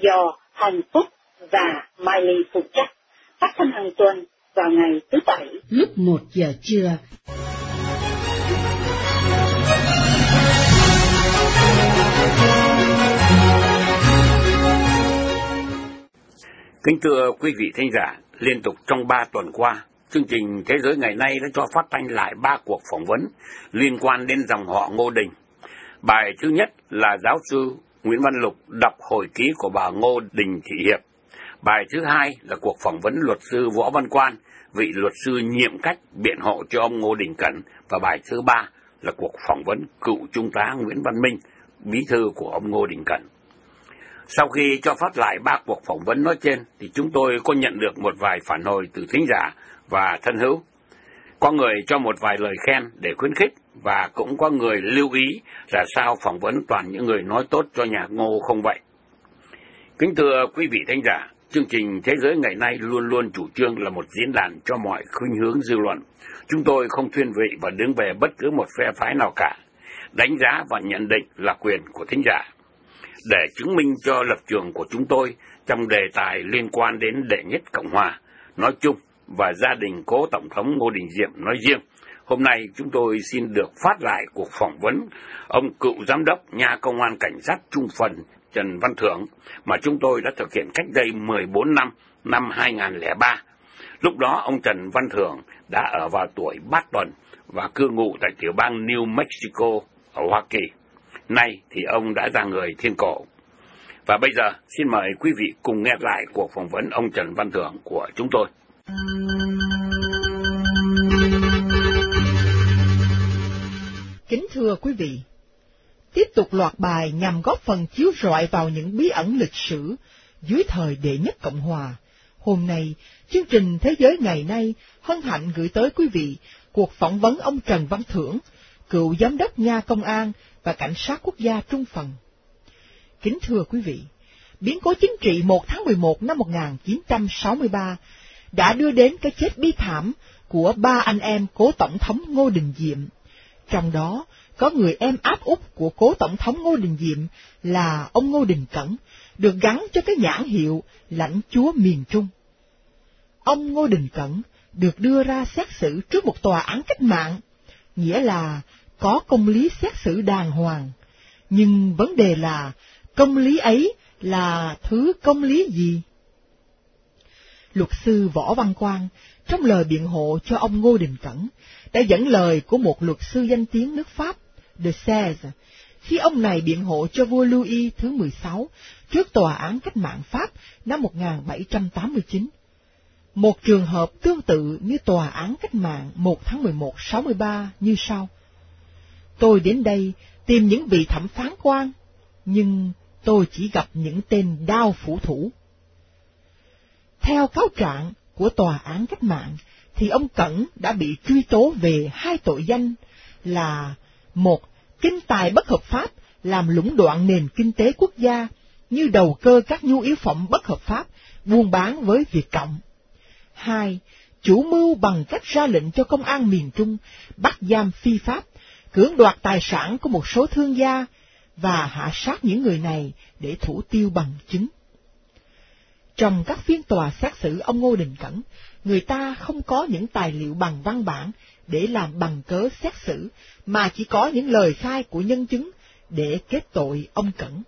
do Hồng Phúc và Mai Ly phụ trách, phát thanh hàng tuần vào ngày thứ Bảy lúc 1 giờ trưa. Kính thưa quý vị thính giả, liên tục trong 3 tuần qua, chương trình Thế giới ngày nay đã cho phát thanh lại 3 cuộc phỏng vấn liên quan đến dòng họ Ngô Đình. Bài thứ nhất là giáo sư Nguyễn Văn Lục đọc hồi ký của bà Ngô Đình Thị Hiệp. Bài thứ hai là cuộc phỏng vấn luật sư Võ Văn Quan, vị luật sư nhiệm cách biện hộ cho ông Ngô Đình Cẩn. Và bài thứ ba là cuộc phỏng vấn cựu trung tá Nguyễn Văn Minh, bí thư của ông Ngô Đình Cẩn. Sau khi cho phát lại 3 cuộc phỏng vấn nói trên, thì chúng tôi có nhận được một vài phản hồi từ thính giả và thân hữu. Có người cho một vài lời khen để khuyến khích, và cũng có người lưu ý là sao phỏng vấn toàn những người nói tốt cho nhà Ngô không vậy. Kính thưa quý vị thính giả, chương trình Thế giới ngày nay luôn luôn chủ trương là một diễn đàn cho mọi khuynh hướng dư luận. Chúng tôi không thiên vị và đứng về bất cứ một phe phái nào cả. Đánh giá và nhận định là quyền của thính giả. Để chứng minh cho lập trường của chúng tôi trong đề tài liên quan đến đệ nhất Cộng hòa nói chung và gia đình cố Tổng thống Ngô Đình Diệm nói riêng, hôm nay chúng tôi xin được phát lại cuộc phỏng vấn ông cựu giám đốc nha công an cảnh sát Trung Phần Trần Văn Thưởng mà chúng tôi đã thực hiện cách đây 14 năm, năm 2003. Lúc đó ông Trần Văn Thưởng đã ở vào tuổi bát tuần và cư ngụ tại tiểu bang New Mexico ở Hoa Kỳ. Nay thì ông đã ra người thiên cổ. Và bây giờ xin mời quý vị cùng nghe lại cuộc phỏng vấn ông Trần Văn Thưởng của chúng tôi. Kính thưa quý vị, tiếp tục loạt bài nhằm góp phần chiếu rọi vào những bí ẩn lịch sử dưới thời đệ nhất Cộng hòa. Hôm nay, chương trình Thế giới ngày nay hân hạnh gửi tới quý vị cuộc phỏng vấn ông Trần Văn Thưởng, cựu giám đốc nha công an và cảnh sát quốc gia Trung Phần. Kính thưa quý vị, biến cố chính trị 1 tháng 11 năm 1963 đã đưa đến cái chết bi thảm của 3 anh em cố Tổng thống Ngô Đình Diệm. Trong đó có người em áp út của cố Tổng thống Ngô Đình Diệm là ông Ngô Đình Cẩn, được gắn cho cái nhãn hiệu lãnh chúa miền Trung. Ông Ngô Đình Cẩn được đưa ra xét xử trước một tòa án cách mạng, nghĩa là có công lý xét xử đàng hoàng. Nhưng vấn đề là công lý ấy là thứ công lý gì? Luật sư Võ Văn Quan trong lời biện hộ cho ông Ngô Đình Cẩn đã dẫn lời của một luật sư danh tiếng nước Pháp, De Sèze, khi ông này biện hộ cho vua Louis thứ 16 trước tòa án cách mạng Pháp năm 1789. Một trường hợp tương tự như tòa án cách mạng 1 tháng 11 63 như sau: tôi đến đây tìm những vị thẩm phán quan, nhưng tôi chỉ gặp những tên đao phủ thủ. Theo cáo trạng của tòa án cách mạng, thì ông Cẩn đã bị truy tố về 2 tội danh là: 1. Kinh tài bất hợp pháp, làm lũng đoạn nền kinh tế quốc gia, như đầu cơ các nhu yếu phẩm bất hợp pháp, buôn bán với Việt Cộng. 2. Chủ mưu bằng cách ra lệnh cho công an miền Trung bắt giam phi pháp, cưỡng đoạt tài sản của một số thương gia và hạ sát những người này để thủ tiêu bằng chứng. Trong các phiên tòa xét xử ông Ngô Đình Cẩn, người ta không có những tài liệu bằng văn bản để làm bằng cớ xét xử, mà chỉ có những lời khai của nhân chứng để kết tội ông Cẩn.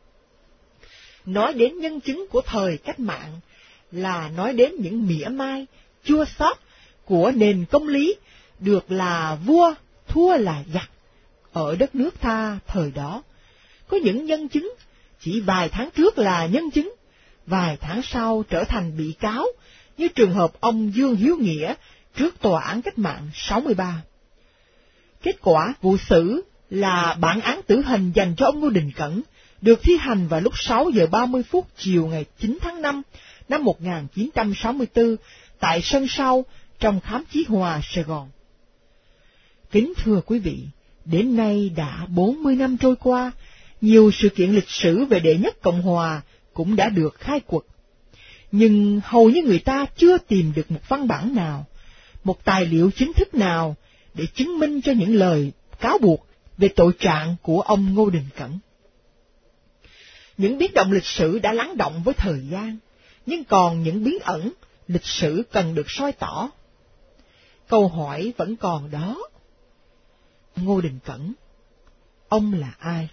Nói đến nhân chứng của thời cách mạng là nói đến những mỉa mai, chua xót của nền công lý, được là vua thua là giặc ở đất nước ta thời đó. Có những nhân chứng chỉ vài tháng trước là nhân chứng, vài tháng sau trở thành bị cáo, như trường hợp ông Dương Hiếu Nghĩa trước tòa án cách mạng 63. Kết quả vụ xử là bản án tử hình dành cho ông Ngô Đình Cẩn được thi hành vào lúc 6 giờ 30 phút chiều ngày 9 tháng 5 năm 1964 tại sân sau trong khám Chí Hòa, Sài Gòn. Kính thưa quý vị, đến nay đã 40 năm trôi qua, nhiều sự kiện lịch sử về đệ nhất Cộng hòa cũng đã được khai quật. Nhưng hầu như người ta chưa tìm được một văn bản nào, một tài liệu chính thức nào để chứng minh cho những lời cáo buộc về tội trạng của ông Ngô Đình Cẩn. Những biến động lịch sử đã lắng động với thời gian, nhưng còn những bí ẩn lịch sử cần được soi tỏ. Câu hỏi vẫn còn đó. Ngô Đình Cẩn, ông là ai?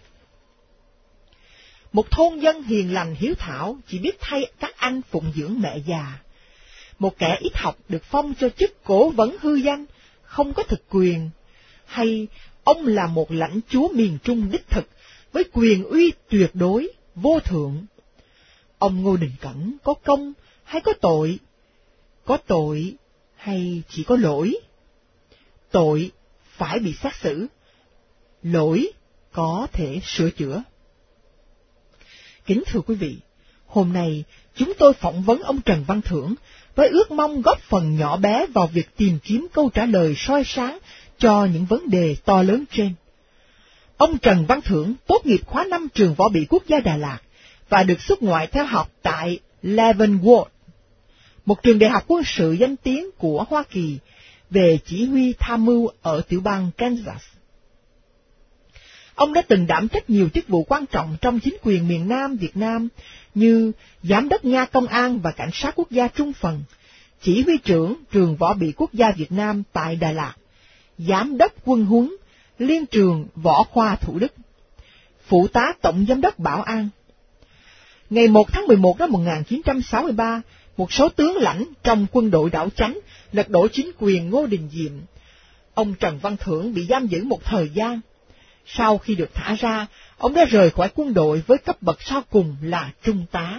Một thôn dân hiền lành hiếu thảo, chỉ biết thay các anh phụng dưỡng mẹ già. Một kẻ ít học được phong cho chức cố vấn hư danh, không có thực quyền. Hay ông là một lãnh chúa miền Trung đích thực, với quyền uy tuyệt đối, vô thượng? Ông Ngô Đình Cẩn có công hay có tội? Có tội hay chỉ có lỗi? Tội phải bị xét xử, lỗi có thể sửa chữa. Kính thưa quý vị, hôm nay chúng tôi phỏng vấn ông Trần Văn Thưởng với ước mong góp phần nhỏ bé vào việc tìm kiếm câu trả lời soi sáng cho những vấn đề to lớn trên. Ông Trần Văn Thưởng tốt nghiệp khóa 5 trường Võ bị Quốc gia Đà Lạt và được xuất ngoại theo học tại Leavenworth, một trường đại học quân sự danh tiếng của Hoa Kỳ, về chỉ huy tham mưu ở tiểu bang Kansas. Ông đã từng đảm trách nhiều chức vụ quan trọng trong chính quyền miền Nam Việt Nam như Giám đốc Nha Công an và Cảnh sát Quốc gia Trung Phần, Chỉ huy trưởng Trường Võ bị Quốc gia Việt Nam tại Đà Lạt, Giám đốc Quân huấn Liên trường Võ khoa Thủ Đức, Phụ tá Tổng Giám đốc Bảo an. Ngày 1 tháng 11 năm 1963, một số tướng lãnh trong quân đội đảo Chánh lật đổ chính quyền Ngô Đình Diệm. Ông Trần Văn Thưởng bị giam giữ một thời gian. Sau khi được thả ra, ông đã rời khỏi quân đội với cấp bậc sau cùng là trung tá.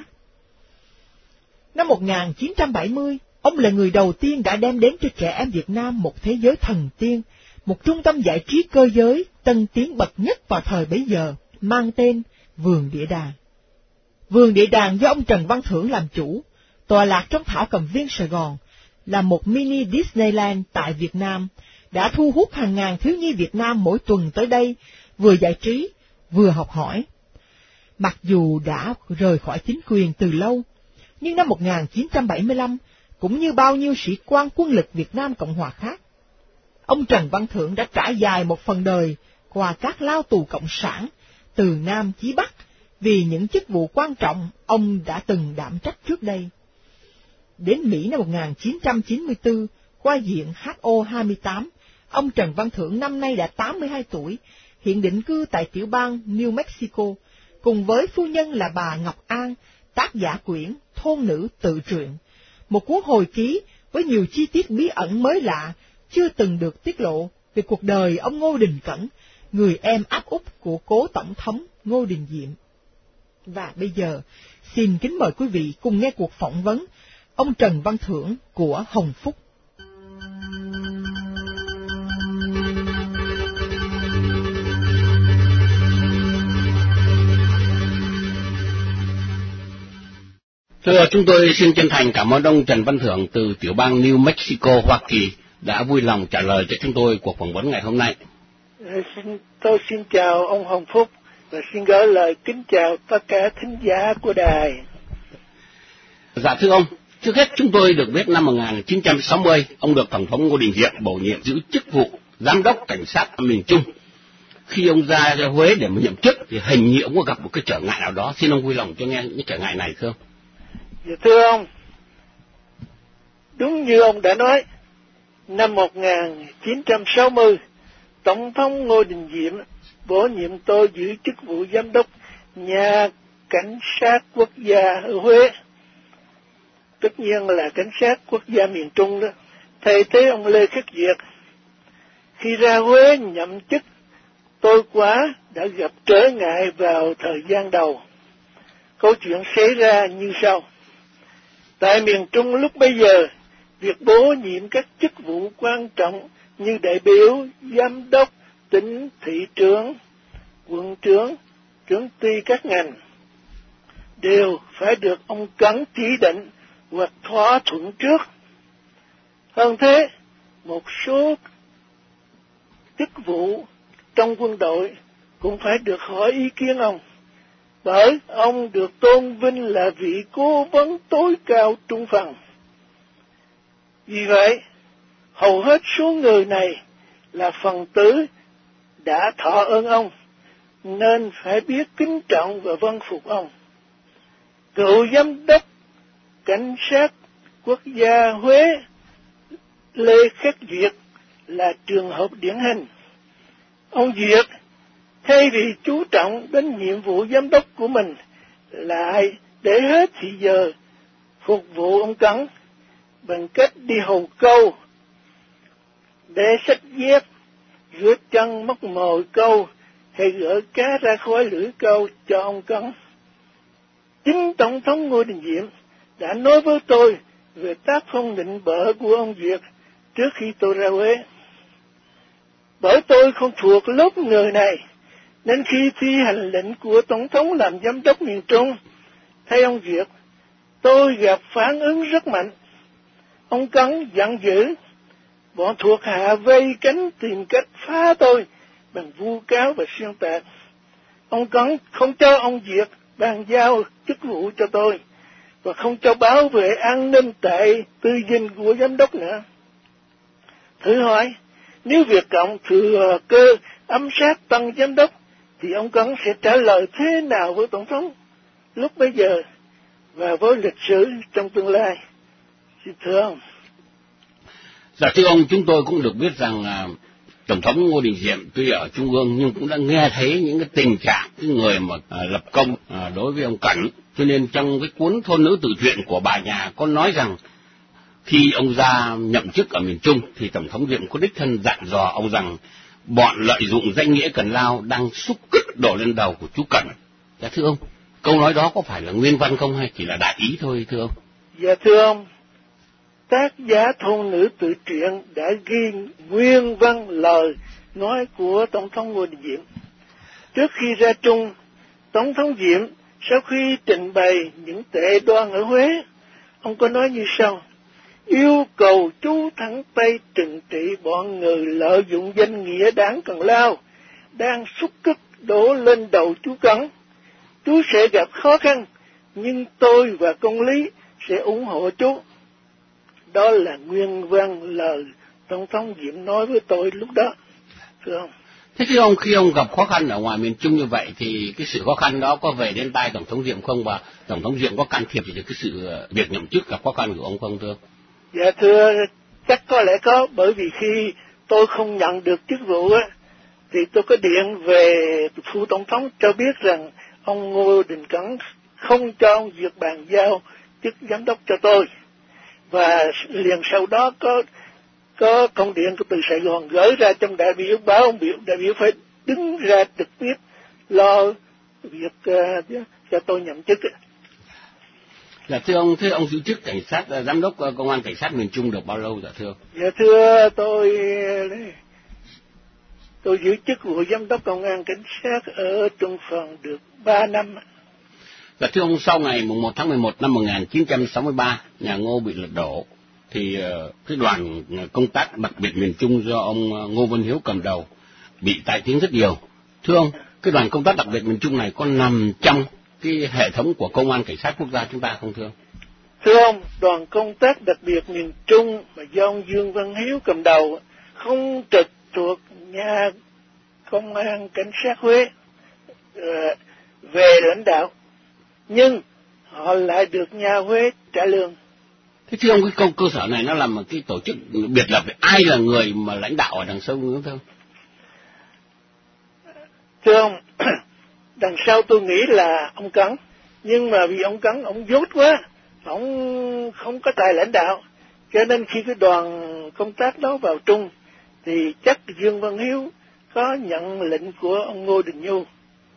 Năm 1970, ông là người đầu tiên đã đem đến cho trẻ em Việt Nam một thế giới thần tiên, một trung tâm giải trí cơ giới tân tiến bậc nhất vào thời bấy giờ, mang tên Vườn Địa Đàng. Vườn Địa Đàng do ông Trần Văn Thưởng làm chủ, tọa lạc trong Thảo Cầm Viên, Sài Gòn, là một mini Disneyland tại Việt Nam, đã thu hút hàng ngàn thiếu nhi Việt Nam mỗi tuần tới đây, vừa giải trí, vừa học hỏi. Mặc dù đã rời khỏi chính quyền từ lâu, nhưng năm 1975, cũng như bao nhiêu sĩ quan quân lực Việt Nam Cộng Hòa khác, ông Trần Văn Thưởng đã trải dài một phần đời qua các lao tù cộng sản, từ Nam chí Bắc, vì những chức vụ quan trọng ông đã từng đảm trách trước đây. Đến Mỹ năm 1994, qua diện HO-28, ông Trần Văn Thưởng năm nay đã 82 tuổi, hiện định cư tại tiểu bang New Mexico, cùng với phu nhân là bà Ngọc An, tác giả quyển Thôn Nữ Tự Truyện, một cuốn hồi ký với nhiều chi tiết bí ẩn mới lạ, chưa từng được tiết lộ về cuộc đời ông Ngô Đình Cẩn, người em áp út của cố Tổng thống Ngô Đình Diệm. Và bây giờ, xin kính mời quý vị cùng nghe cuộc phỏng vấn ông Trần Văn Thưởng của Hồng Phúc. Thưa, chúng tôi xin chân thành cảm ơn ông Trần Văn Thưởng từ tiểu bang New Mexico, Hoa Kỳ đã vui lòng trả lời cho chúng tôi cuộc phỏng vấn ngày hôm nay. Tôi xin chào ông Hồng Phúc và xin gửi lời kính chào tất cả thính giả của đài. Dạ thưa ông, trước hết chúng tôi được biết năm 1960, ông được Tổng thống Ngô Đình Diệm bổ nhiệm giữ chức vụ Giám đốc Cảnh sát miền Trung. Khi ông ra Huế để mà nhậm chức thì hình như ông có gặp một cái trở ngại nào đó. Xin ông vui lòng cho nghe những trở ngại này thưa ông. Dạ thưa ông, đúng như ông đã nói, năm 1960, Tổng thống Ngô Đình Diệm bổ nhiệm tôi giữ chức vụ Giám đốc Nhà Cảnh sát Quốc gia ở Huế. Tất nhiên là Cảnh sát Quốc gia miền Trung đó, thay thế ông Lê Khắc Việt. Khi ra Huế nhậm chức, tôi đã gặp trở ngại vào thời gian đầu. Câu chuyện xảy ra như sau. Tại miền Trung lúc bấy giờ, việc bổ nhiệm các chức vụ quan trọng như đại biểu, giám đốc, tỉnh, thị trưởng, quận trưởng, trưởng ty các ngành đều phải được ông Cẩn chỉ định hoặc thỏa thuận trước. Hơn thế, một số chức vụ trong quân đội cũng phải được hỏi ý kiến ông, bởi ông được tôn vinh là vị cố vấn tối cao trung phần. Vì vậy, hầu hết số người này là phần tử đã thọ ơn ông, nên phải biết kính trọng và vâng phục ông. Cựu giám đốc cảnh sát quốc gia Huế Lê Khắc Duyệt là trường hợp điển hình. Ông Duyệt thay vì chú trọng đến nhiệm vụ giám đốc của mình, lại để hết thì giờ phục vụ ông Cẩn bằng cách đi hầu câu, để xách dép, rửa chân móc mồi câu hay gỡ cá ra khỏi lưỡi câu cho ông Cẩn. Chính Tổng thống Ngô Đình Diệm đã nói với tôi về tác phong định bợ của ông Duyệt trước khi tôi ra Huế. Bởi tôi không thuộc lớp người này, nên khi thi hành lệnh của Tổng thống làm giám đốc miền Trung, thay ông Duyệt, tôi gặp phản ứng rất mạnh. Ông Cẩn giận dữ, bọn thuộc hạ vây cánh tìm cách phá tôi bằng vu cáo và xuyên tạc. Ông Cẩn không cho ông Duyệt bàn giao chức vụ cho tôi, và không cho bảo vệ an ninh tại tư dinh của giám đốc nữa. Thử hỏi, nếu Việt Cộng thừa cơ ám sát tân giám đốc, thì ông Cẩn sẽ trả lời thế nào với Tổng thống lúc bấy giờ và với lịch sử trong tương lai? Xin thưa ông. Dạ thưa ông, chúng tôi cũng được biết rằng Tổng thống Ngô Đình Diệm tuy ở Trung ương nhưng cũng đã nghe thấy những cái tình trạng cái người mà lập công đối với ông Cẩn. Cho nên trong cái cuốn Thôn Nữ Tự Truyện của bà nhà có nói rằng khi ông ra nhậm chức ở miền Trung thì Tổng thống Diệm có đích thân dặn dò ông rằng bọn lợi dụng danh nghĩa Cần Lao đang xúc kích đổ lên đầu của chú Cẩn. Dạ thưa ông, câu nói đó có phải là nguyên văn không hay chỉ là đại ý thôi thưa ông? Dạ thưa ông, tác giả Thôn Nữ Tự Truyện đã ghi nguyên văn lời nói của Tổng thống Ngô Đình Diệm. Trước khi ra Trung, Tổng thống Diệm sau khi trình bày những tệ đoan ở Huế, ông có nói như sau: yêu cầu chú thẳng tay trừng trị bọn người lợi dụng danh nghĩa đảng Cần Lao đang xúc kích đổ lên đầu chú Cẩn. Chú sẽ gặp khó khăn, nhưng tôi và công lý sẽ ủng hộ chú. Đó là nguyên văn lời Tổng thống Diệm nói với tôi lúc đó, thưa ông. Thế thì ông, khi ông gặp khó khăn ở ngoài miền Trung như vậy thì cái sự khó khăn đó có về đến tai Tổng thống Diệm không, và Tổng thống Diệm có can thiệp gì cái sự việc nhậm chức gặp khó khăn của ông không thưa? Dạ thưa, chắc có lẽ có, bởi vì khi tôi không nhận được chức vụ á, thì tôi có điện về phủ Tổng thống cho biết rằng ông Ngô Đình Cẩn không cho ông Duyệt bàn giao chức giám đốc cho tôi. Và liền sau đó có công điện từ Sài Gòn gửi ra trong đại biểu, báo ông đại biểu phải đứng ra trực tiếp lo việc cho tôi nhậm chức. Dạ thưa ông giữ chức cảnh sát giám đốc công an cảnh sát miền Trung được bao lâu dạ thưa? Dạ thưa, tôi giữ chức vụ giám đốc công an cảnh sát ở Trung Phần được 3 năm. Dạ thưa ông, sau ngày 1 tháng 11 năm 1963, nhà Ngô bị lật đổ, thì cái đoàn công tác đặc biệt miền Trung do ông Ngô Văn Hiếu cầm đầu bị tai tiếng rất nhiều. Thưa ông, cái đoàn công tác đặc biệt miền Trung này có nằm trong cái hệ thống của công an cảnh sát quốc gia chúng ta không thưa ông? Thưa ông, đoàn công tác đặc biệt miền Trung mà do ông Dương Văn Hiếu cầm đầu không trực thuộc nhà công an cảnh sát Huế về lãnh đạo, nhưng họ lại được nhà Huế trả lương. Thế thưa ông, cái cơ sở này nó là một cái tổ chức biệt lập, ai là người mà lãnh đạo ở đằng sau nữa thưa ông? Thưa ông, đằng sau tôi nghĩ là ông Cẩn, nhưng mà vì ông Cẩn ông dốt quá, ông không có tài lãnh đạo, cho nên khi cái đoàn công tác đó vào Trung thì chắc Dương Văn Hiếu có nhận lệnh của ông Ngô Đình Nhu.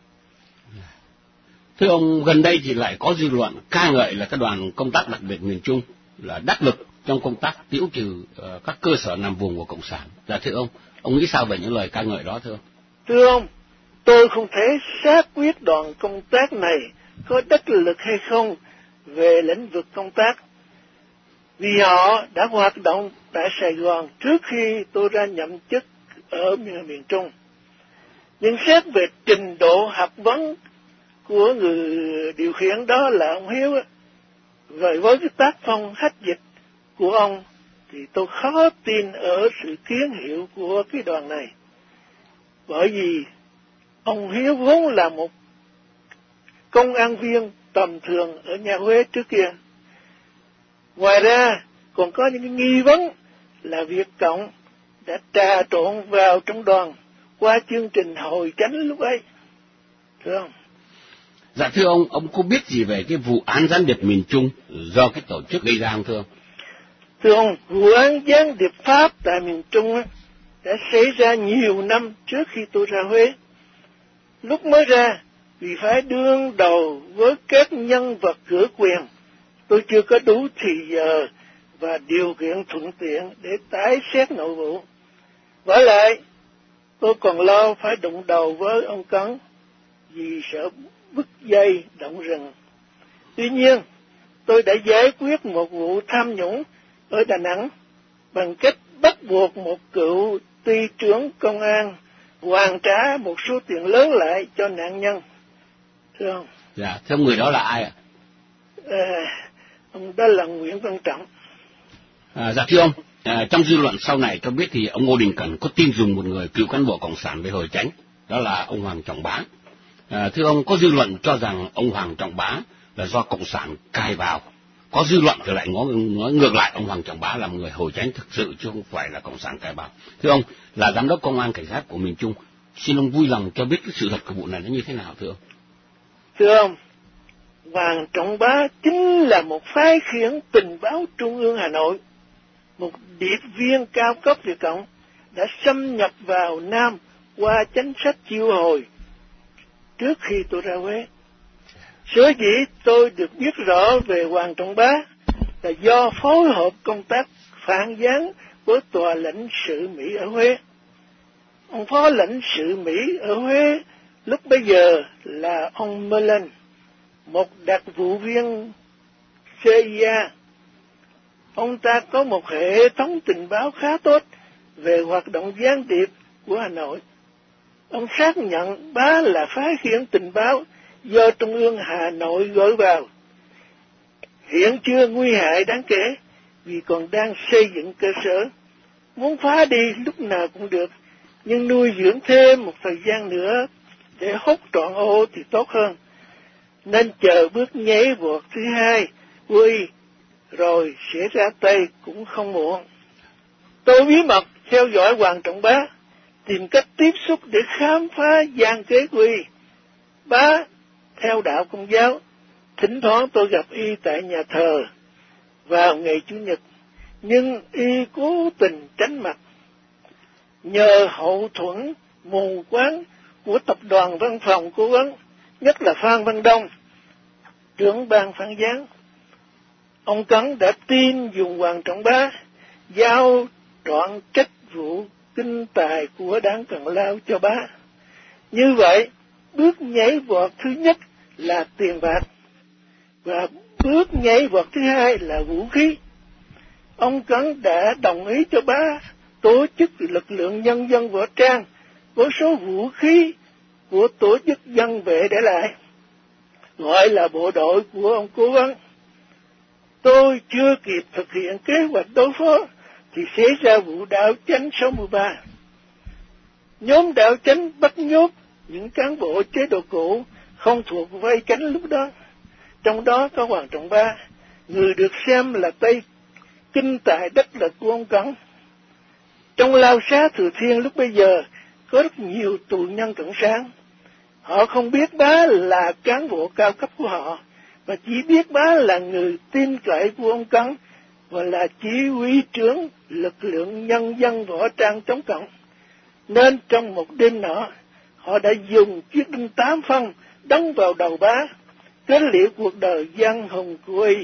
Thưa ông, gần đây thì lại có dư luận ca ngợi là cái đoàn công tác đặc biệt miền Trung là đắc lực trong công tác tiêu trừ các cơ sở nằm vùng của Cộng sản. Dạ thưa ông nghĩ sao về những lời ca ngợi đó thưa ông? Thưa ông, tôi không thể xác quyết đoàn công tác này có đắc lực hay không về lĩnh vực công tác, vì họ đã hoạt động tại Sài Gòn trước khi tôi ra nhậm chức ở miền Trung. Nhưng xét về trình độ học vấn của người điều khiển đó là ông Hiếu, rồi với cái tác phong hách dịch của ông thì tôi khó tin ở sự kiến hiệu của cái đoàn này, bởi vì Ông Hiếu vốn là một công an viên tầm thường ở nhà Huế trước kia. Ngoài ra, còn có những nghi vấn là Việt Cộng đã trà trộn vào trong đoàn qua chương trình hội chánh lúc ấy. Thưa ông. Dạ thưa ông có biết gì về cái vụ án gián điệp miền Trung do cái tổ chức gây ra không thưa ông? Thưa ông, vụ án gián điệp Pháp tại miền Trung đã xảy ra nhiều năm trước khi tôi ra Huế. Lúc mới ra, vì phải đương đầu với các nhân vật cửa quyền, tôi chưa có đủ thì giờ và điều kiện thuận tiện để tái xét nội vụ. Vả lại, tôi còn lo phải đụng đầu với ông Cấn vì sợ bứt dây động rừng. Tuy nhiên, tôi đã giải quyết một vụ tham nhũng ở Đà Nẵng bằng cách bắt buộc một cựu ty trưởng công an hoàn trả một số tiền lớn lại cho nạn nhân. Thưa ông. Dạ, thưa ông, người đó là ai ạ? Ông đó là Nguyễn Văn Trọng. Dạ thưa ông, trong dư luận sau này cho biết thì ông Ngô Đình Cẩn có tin dùng một người cựu cán bộ cộng sản về Hội Chánh, đó là ông Hoàng Trọng Bá. Thưa ông, có dư luận cho rằng ông Hoàng Trọng Bá là do cộng sản cài vào, có dư luận thì lại nói ngược lại ông Hoàng Trọng Bá là một người Hội Chánh thực sự chứ không phải là cộng sản cài vào. Thưa ông, là giám đốc công an cảnh sát của miền Trung, xin ông vui lòng cho biết cái sự thật của vụ này nó như thế nào thưa ông? Thưa ông, Hoàng Trọng Bá chính là một phái khiển tình báo Trung ương Hà Nội, một điệp viên cao cấp Việt Cộng đã xâm nhập vào Nam qua chính sách chiêu hồi trước khi tôi ra Huế. Sở dĩ tôi được biết rõ về Hoàng Trọng Bá là do phối hợp công tác phản gián với tòa lãnh sự Mỹ ở Huế. Ông phó lãnh sự Mỹ ở Huế lúc bấy giờ là ông Mullen, một đặc vụ viên CIA. Ông ta có một hệ thống tình báo khá tốt về hoạt động gián điệp của Hà Nội. Ông xác nhận Bá là phái khiển tình báo do Trung ương Hà Nội gửi vào. Hiện chưa nguy hại đáng kể vì còn đang xây dựng cơ sở. Muốn phá đi lúc nào cũng được, nhưng nuôi dưỡng thêm một thời gian nữa để hút trọn ô thì tốt hơn. Nên chờ bước nhảy vọt thứ hai của Y rồi sẽ ra tay cũng không muộn. Tôi bí mật theo dõi Hoàng Trọng Bá, tìm cách tiếp xúc để khám phá gian kế của Y. Bá theo đạo Công giáo, thỉnh thoảng tôi gặp Y tại nhà thờ vào ngày Chủ nhật, nhưng Y cố tình tránh mặt. Nhờ hậu thuẫn mù quáng của tập đoàn văn phòng cố vấn, nhất là Phan Văn Đông, trưởng ban phản gián, ông Cấn đã tin dùng Hoàng Trọng Bá giao trọn trách vụ kinh tài của đảng Cần Lao cho Bá. Như vậy, bước nhảy vọt thứ nhất là tiền bạc, và bước nhảy vọt thứ hai là vũ khí. Ông Cấn đã đồng ý cho Bá tổ chức lực lượng nhân dân võ trang với số vũ khí của tổ chức dân vệ để lại, gọi là bộ đội của ông cố vấn. Tôi chưa kịp thực hiện kế hoạch đối phó thì xảy ra vụ Đạo Chánh 63. Nhóm Đạo Chánh bắt nhốt những cán bộ chế độ cũ không thuộc vai cánh lúc đó, trong đó có Hoàng Trọng Bá, người được xem là tay kinh tài đắc lực của ông Cấn. Trong lao xá Thừa Thiên lúc bây giờ có rất nhiều tù nhân cộng sản. Họ không biết Bá là cán bộ cao cấp của họ, mà chỉ biết Bá là người tin cậy của ông Cấn và là chỉ huy trưởng lực lượng nhân dân võ trang chống cộng. Nên trong một đêm nọ, họ đã dùng chiếc đinh 8 phân đóng vào đầu Bá, kết liễu cuộc đời gian hùng của Y.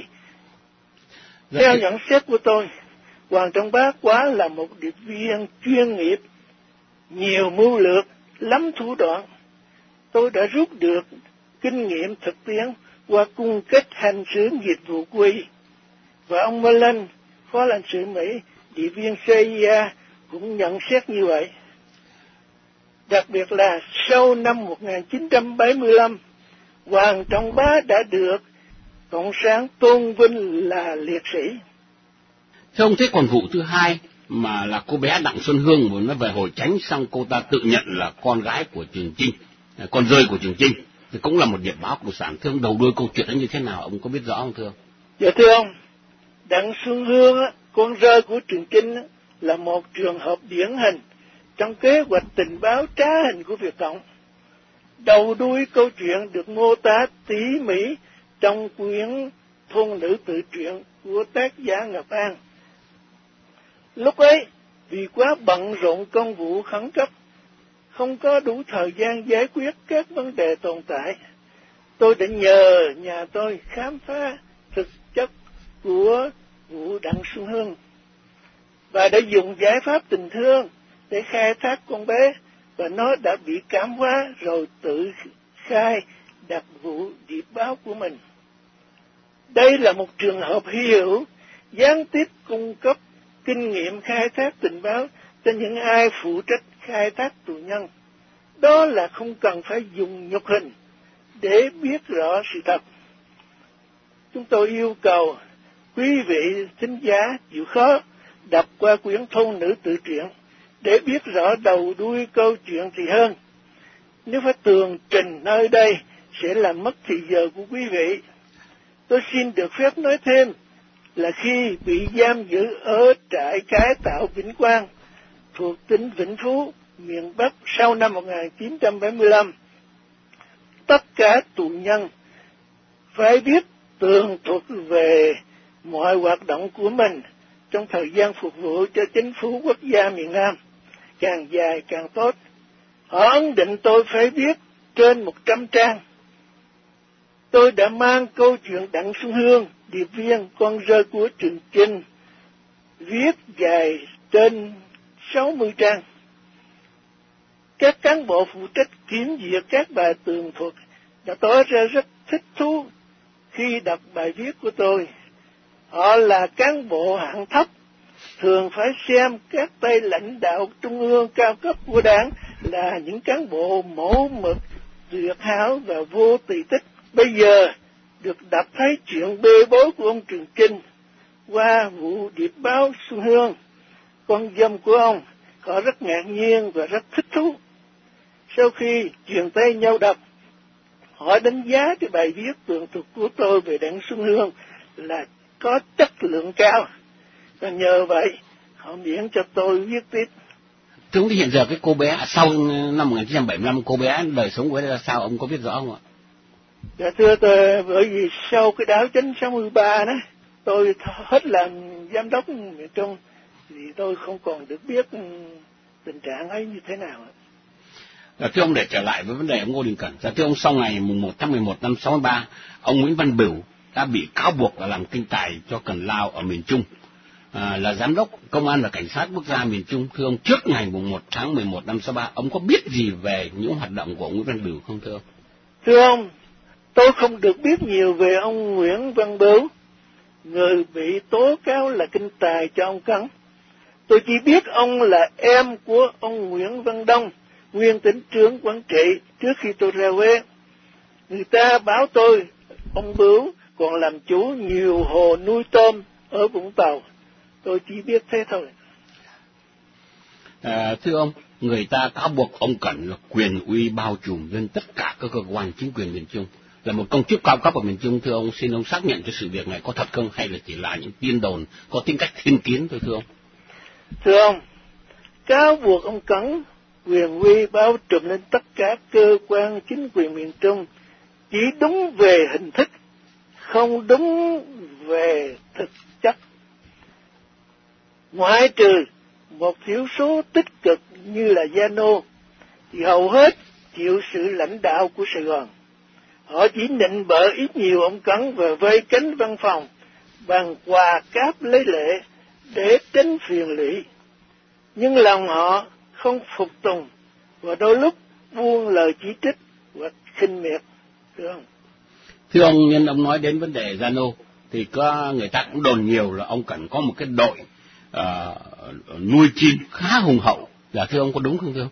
Theo nhận xét của tôi, Hoàng Trọng Bá quá là một điệp viên chuyên nghiệp, nhiều mưu lược, lắm thủ đoạn. Tôi đã rút được kinh nghiệm thực tiễn qua cung cách hành xử nghiệp vụ của Y. Và ông Mullen, phó lãnh sự Mỹ, điệp viên CIA cũng nhận xét như vậy. Đặc biệt là sau năm 1975, Hoàng Trọng Bá đã được Cộng sản tôn vinh là liệt sĩ. Thưa ông, thế còn vụ thứ hai mà là cô bé Đặng Xuân Hương muốn nói về Hội Chánh, xong cô ta tự nhận là con gái của Trường Chinh, con rơi của Trường Chinh thì cũng là một điệp báo cộng sản. Thưa ông, đầu đuôi câu chuyện đó như thế nào, ông có biết rõ không thưa ông? Dạ thưa ông, Đặng Xuân Hương, con rơi của Trường Chinh, là một trường hợp điển hình trong kế hoạch tình báo trá hình của Việt Cộng. Đầu đuôi câu chuyện được mô tả tỉ mỉ trong quyển Thôn Nữ Tự Truyện của tác giả Ngọc An. Lúc ấy, vì quá bận rộn công vụ khẩn cấp, không có đủ thời gian giải quyết các vấn đề tồn tại, tôi đã nhờ nhà tôi khám phá thực chất của vụ Đặng Xuân Hương và đã dùng giải pháp tình thương để khai thác con bé, và nó đã bị cảm hóa rồi tự khai đặt vụ điệp báo của mình. Đây là một trường hợp hy hữu, gián tiếp cung cấp kinh nghiệm khai thác tình báo cho những ai phụ trách khai thác tù nhân. Đó là không cần phải dùng nhục hình để biết rõ sự thật. Chúng tôi yêu cầu quý vị thính giả chịu khó đọc qua quyển Thôn Nữ Tự Truyện để biết rõ đầu đuôi câu chuyện thì hơn. Nếu phải tường trình nơi đây sẽ làm mất thời giờ của quý vị. Tôi xin được phép nói thêm là khi bị giam giữ ở trại cải tạo Vĩnh Quang thuộc tỉnh Vĩnh Phú, miền Bắc sau năm 1975, tất cả tù nhân phải biết tường thuật về mọi hoạt động của mình trong thời gian phục vụ cho chính phủ quốc gia miền Nam, càng dài càng tốt. Họ ấn định tôi phải viết trên 100 trang. Tôi đã mang câu chuyện Đặng Xuân Hương, điệp viên con rơi của Trường Chinh, viết dài trên 60 trang. Các cán bộ phụ trách kiểm duyệt các bài tường thuật đã tỏ ra rất thích thú khi đọc bài viết của tôi. Họ là cán bộ hạng thấp, thường phải xem các tay lãnh đạo trung ương cao cấp của đảng là những cán bộ mẫu mực, tuyệt hảo và vô tỳ tích. Bây giờ được đọc thấy chuyện bê bối của ông Trường Chinh qua vụ điệp báo Xuân Hương, con dâm của ông, họ rất ngạc nhiên và rất thích thú. Sau khi truyền tay nhau đọc, họ đánh giá cái bài viết tường thuật của tôi về Đặng Xuân Hương là có chất lượng cao, và nhờ vậy họ miễn cho tôi viết tiếp. Thưa ông, hiện giờ cái cô bé sau năm 1975, cô bé đời sống của ấy ra sao, ông có biết rõ không ạ? Dạ thưa tôi, bởi vì sau cái đảo chính 63 đó, tôi hết làm giám đốc miền Trung, thì tôi không còn được biết tình trạng ấy như thế nào. Thưa ông, để trở lại với vấn đề ông Ngô Đình Cẩn, thưa ông, sau ngày 1 tháng 11 năm 63, ông Nguyễn Văn Bửu đã bị cáo buộc là làm kinh tài cho Cần Lao ở miền Trung, là giám đốc công an và cảnh sát quốc gia miền Trung. Thưa ông, trước ngày 1 tháng 11 năm 63, ông có biết gì về những hoạt động của ông Nguyễn Văn Bửu không thưa ông? Thưa ông, tôi không được biết nhiều về ông Nguyễn Văn Bửu, người bị tố cáo là kinh tài cho ông Cẩn. Tôi chỉ biết ông là em của ông Nguyễn Văn Đông, nguyên tỉnh trưởng Quảng Trị trước khi tôi ra quê. Người ta báo tôi ông Bửu còn làm chủ nhiều hồ nuôi tôm ở Vũng Tàu. Tôi chỉ biết thế thôi. Thưa ông, người ta cáo buộc ông Cẩn là quyền uy bao trùm lên tất cả các cơ quan chính quyền miền Trung, là một công chức cao cấp ở miền Trung. Thưa ông, xin ông xác nhận cho sự việc này có thật không, hay là chỉ là những tin đồn có tính cách thiên kiến thôi thưa ông? Thưa ông, cáo buộc ông Cẩn quyền uy bao trùm lên tất cả cơ quan chính quyền miền Trung chỉ đúng về hình thức, không đúng về thực chất. Ngoại trừ một thiểu số tích cực như là Gia Nô, thì hầu hết chịu sự lãnh đạo của Sài Gòn. Họ chỉ nịnh bợ ít nhiều ông Cẩn và vây cánh văn phòng bằng quà cáp lấy lệ để tránh phiền lụy. Nhưng lòng họ không phục tùng và đôi lúc buông lời chỉ trích hoặc khinh miệt. Thưa ông, nhân ông nói đến vấn đề Gia Nô thì có người ta cũng đồn nhiều là ông Cẩn có một cái đội nuôi chim khá hùng hậu. Dạ thưa ông, có đúng không thưa ông?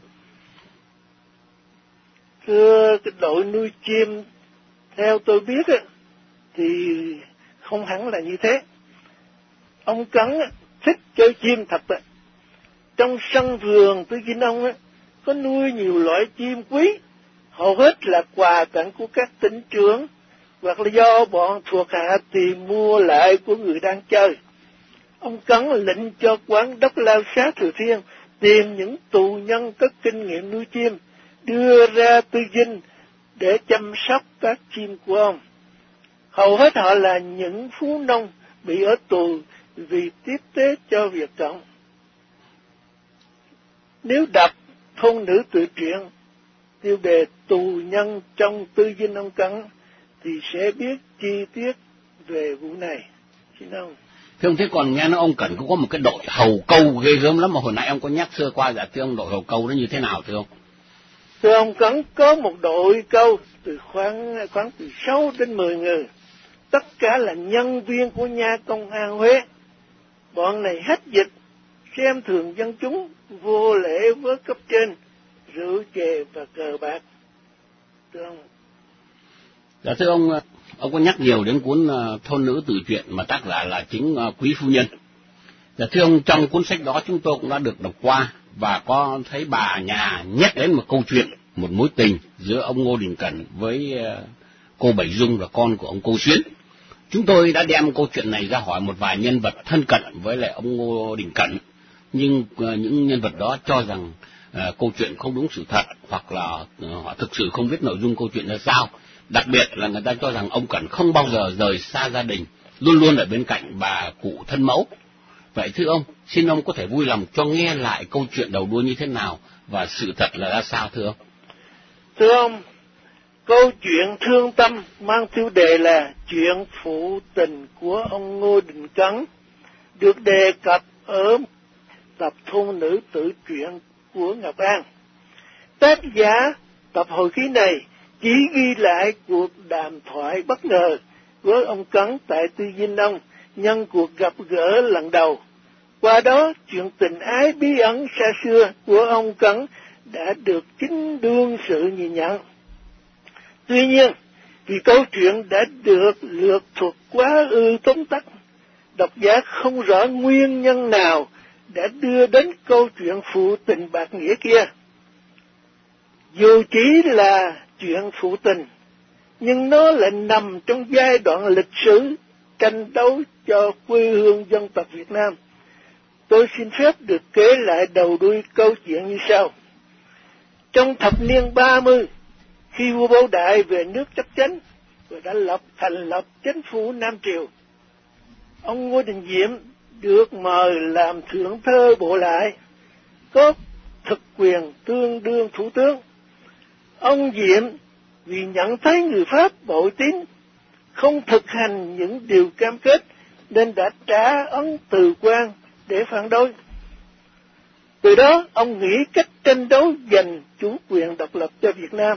Thưa, cái đội nuôi chim theo tôi biết thì không hẳn là như thế. Ông Cẩn thích chơi chim thật ạ. Trong sân vườn tôi nhìn ông có nuôi nhiều loại chim quý hầu hết là quà tặng của các tỉnh trưởng, hoặc là do bọn thuộc hạ tìm mua lại của người đang chơi. Ông Cấn lệnh cho quán đốc lao xá Thừa Thiên tìm những tù nhân có kinh nghiệm nuôi chim, đưa ra tư dinh để chăm sóc các chim của ông. Hầu hết họ là những phú nông bị ở tù vì tiếp tế cho Việt Cộng. Nếu đọc Thôn Nữ Tự Truyện, tiêu đề tù nhân trong tư dinh ông Cấn, thì sẽ biết chi tiết về vụ này. Xin ông. Thưa ông, thế còn nghe nói ông Cẩn cũng có một cái đội hầu câu ghê gớm lắm, mà hồi nãy ông có nhắc sơ qua. Dạ thưa ông, đội hầu câu đó như thế nào thưa ông? Thưa ông, Cấn có một đội câu từ khoảng từ 6 đến 10 người. Tất cả là nhân viên của nhà công an Huế. Bọn này hết dịch, xem thường dân chúng, vô lễ với cấp trên, rượu chè và cờ bạc. Thưa ông. Dạ thưa ông có nhắc nhiều đến cuốn Thôn Nữ Tự Truyện mà tác giả là chính Quý phu nhân. Dạ thưa ông, trong cuốn sách đó chúng tôi cũng đã được đọc qua và có thấy bà nhà nhắc đến một câu chuyện, một mối tình giữa ông Ngô Đình Cẩn với cô Bảy Dung là con của ông Cô Xuyến. Chúng tôi đã đem câu chuyện này ra hỏi một vài nhân vật thân cận với lại ông Ngô Đình Cẩn, nhưng những nhân vật đó cho rằng câu chuyện không đúng sự thật, hoặc là họ thực sự không biết nội dung câu chuyện ra sao. Đặc biệt là người ta cho rằng ông Cẩn không bao giờ rời xa gia đình, luôn luôn ở bên cạnh bà cụ thân mẫu. Vậy thưa ông, xin ông có thể vui lòng cho nghe lại câu chuyện đầu đuôi như thế nào và sự thật là ra sao thưa ông? Thưa ông, câu chuyện thương tâm mang tiêu đề là Chuyện phụ tình của ông Ngô Đình Cấn được đề cập ở tập Thôn Nữ Tự Truyện của Ngọc An. Tác giả tập hồi ký này chỉ ghi lại cuộc đàm thoại bất ngờ với ông Cấn tại tư dinh ông nhân cuộc gặp gỡ lần đầu. Qua đó, chuyện tình ái bí ẩn xa xưa của ông Cấn đã được chính đương sự nhìn nhận. Tuy nhiên, vì câu chuyện đã được lược thuật quá ư tóm tắt, độc giả không rõ nguyên nhân nào đã đưa đến câu chuyện phụ tình bạc nghĩa kia. Dù chỉ là chuyện phụ tình, nhưng nó lại nằm trong giai đoạn lịch sử tranh đấu cho quê hương dân tộc Việt Nam. Tôi xin phép được kể lại đầu đuôi câu chuyện như sau. Trong thập niên 30, khi vua Bảo Đại về nước chấp chánh và đã thành lập chính phủ Nam Triều, ông Ngô Đình Diệm được mời làm thượng thơ bộ lại, có thực quyền tương đương thủ tướng. Ông Diệm vì nhận thấy người Pháp bội tín, không thực hành những điều cam kết, nên đã trả ấn từ quan để phản đối. Từ đó, ông nghĩ cách tranh đấu giành chủ quyền độc lập cho Việt Nam.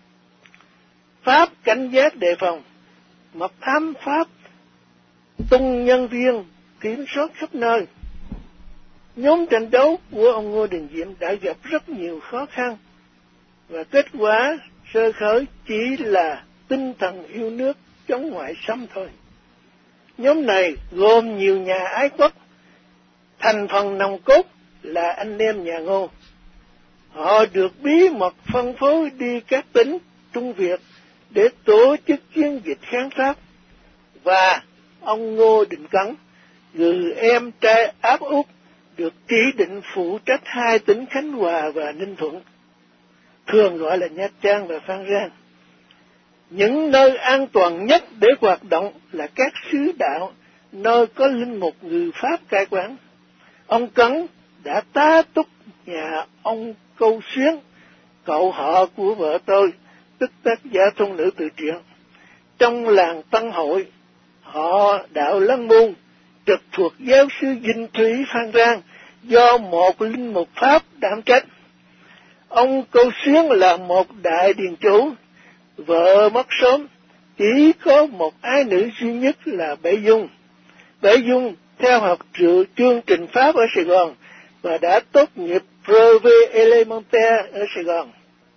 Pháp cảnh giác đề phòng, mật thám Pháp tung nhân viên kiểm soát khắp nơi. Nhóm tranh đấu của ông Ngô Đình Diệm đã gặp rất nhiều khó khăn, và kết quả sơ khởi chỉ là tinh thần yêu nước chống ngoại xâm thôi. Nhóm này gồm nhiều nhà ái quốc, thành phần nòng cốt là anh em nhà Ngô. Họ được bí mật phân phối đi các tỉnh Trung Việt để tổ chức chiến dịch kháng Pháp, và ông Ngô Đình Cấn, người em trai áp út, được chỉ định phụ trách 2 tỉnh Khánh Hòa và Ninh Thuận, thường gọi là Nha Trang và Phan Rang. Những nơi an toàn nhất để hoạt động là các xứ đạo, nơi có linh mục người Pháp cai quản. Ông Cấn đã tá túc nhà ông Câu Xuyến, cậu họ của vợ tôi, tức tác giả Thôn Nữ Tự Truyện. Trong làng Tân Hội, họ đạo Lăng Môn, trực thuộc giáo sư Dinh Thủy Phan Rang, do một linh mục Pháp đảm trách. Ông Câu Xuyến là một đại điền chủ, vợ mất sớm, chỉ có một ái nữ duy nhất là Bảy Dung. Bảy Dung theo học chương trình Pháp ở Sài Gòn và đã tốt nghiệp Brevet Élémentaire ở Sài Gòn.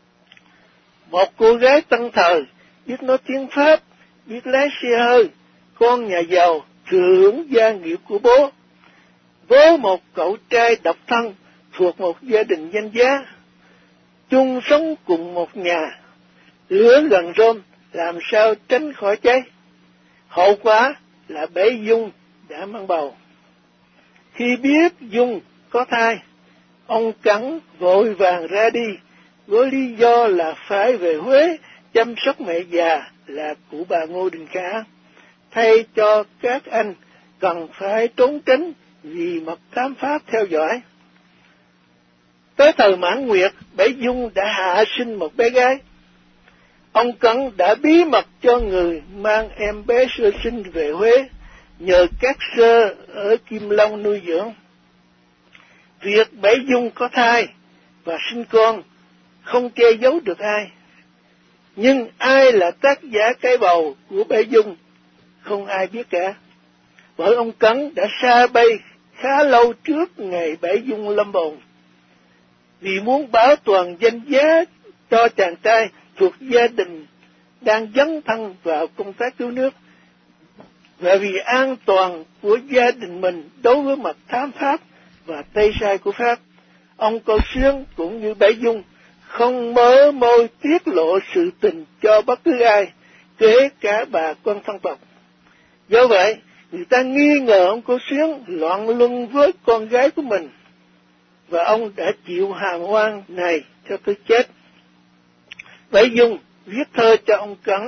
Một cô gái tân thời, biết nói tiếng Pháp, biết lái xe hơi, con nhà giàu, thừa hưởng gia nghiệp của bố, với một cậu trai độc thân thuộc một gia đình danh giá, chung sống cùng một nhà, lửa gần rôm, làm sao tránh khỏi cháy. Hậu quả là Bể Dung đã mang bầu. Khi biết Dung có thai, ông Cẩn vội vàng ra đi, với lý do là phải về Huế chăm sóc mẹ già là cụ bà Ngô Đình Khả, thay cho các anh cần phải trốn tránh vì mật thám pháp theo dõi. Tới thời Mãn Nguyệt, Bể Dung đã hạ sinh một bé gái. Ông Cẩn đã bí mật cho người mang em bé sơ sinh về Huế, nhờ các sơ ở Kim Long nuôi dưỡng. Việc Bể Dung có thai và sinh con không che giấu được ai. Nhưng ai là tác giả cái bầu của Bể Dung, không ai biết cả. Bởi ông Cẩn đã xa bay khá lâu trước ngày Bể Dung lâm bồn. Vì muốn bảo toàn danh giá cho chàng trai thuộc gia đình đang dấn thân vào công tác cứu nước, và vì an toàn của gia đình mình đối với mật thám Pháp và tay sai của Pháp, ông Câu Xuyến cũng như Bể Dung không mở môi tiết lộ sự tình cho bất cứ ai, kể cả bà con thân tộc. Do vậy, người ta nghi ngờ ông Câu Xuyến loạn luân với con gái của mình, và ông đã chịu hàm oan này cho tới chết. Bể Dung viết thơ cho ông Cẩn,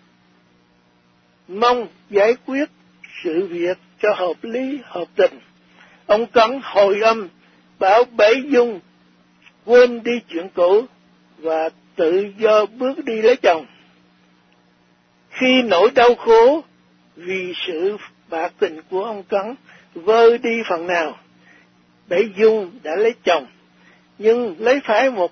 mong giải quyết sự việc cho hợp lý hợp tình. Ông Cẩn hồi âm bảo Bể Dung quên đi chuyện cũ và tự do bước đi lấy chồng. Khi nỗi đau khổ vì sự bạc tình của ông Cẩn vơi đi phần nào, Bể Dung đã lấy chồng, nhưng lấy phải một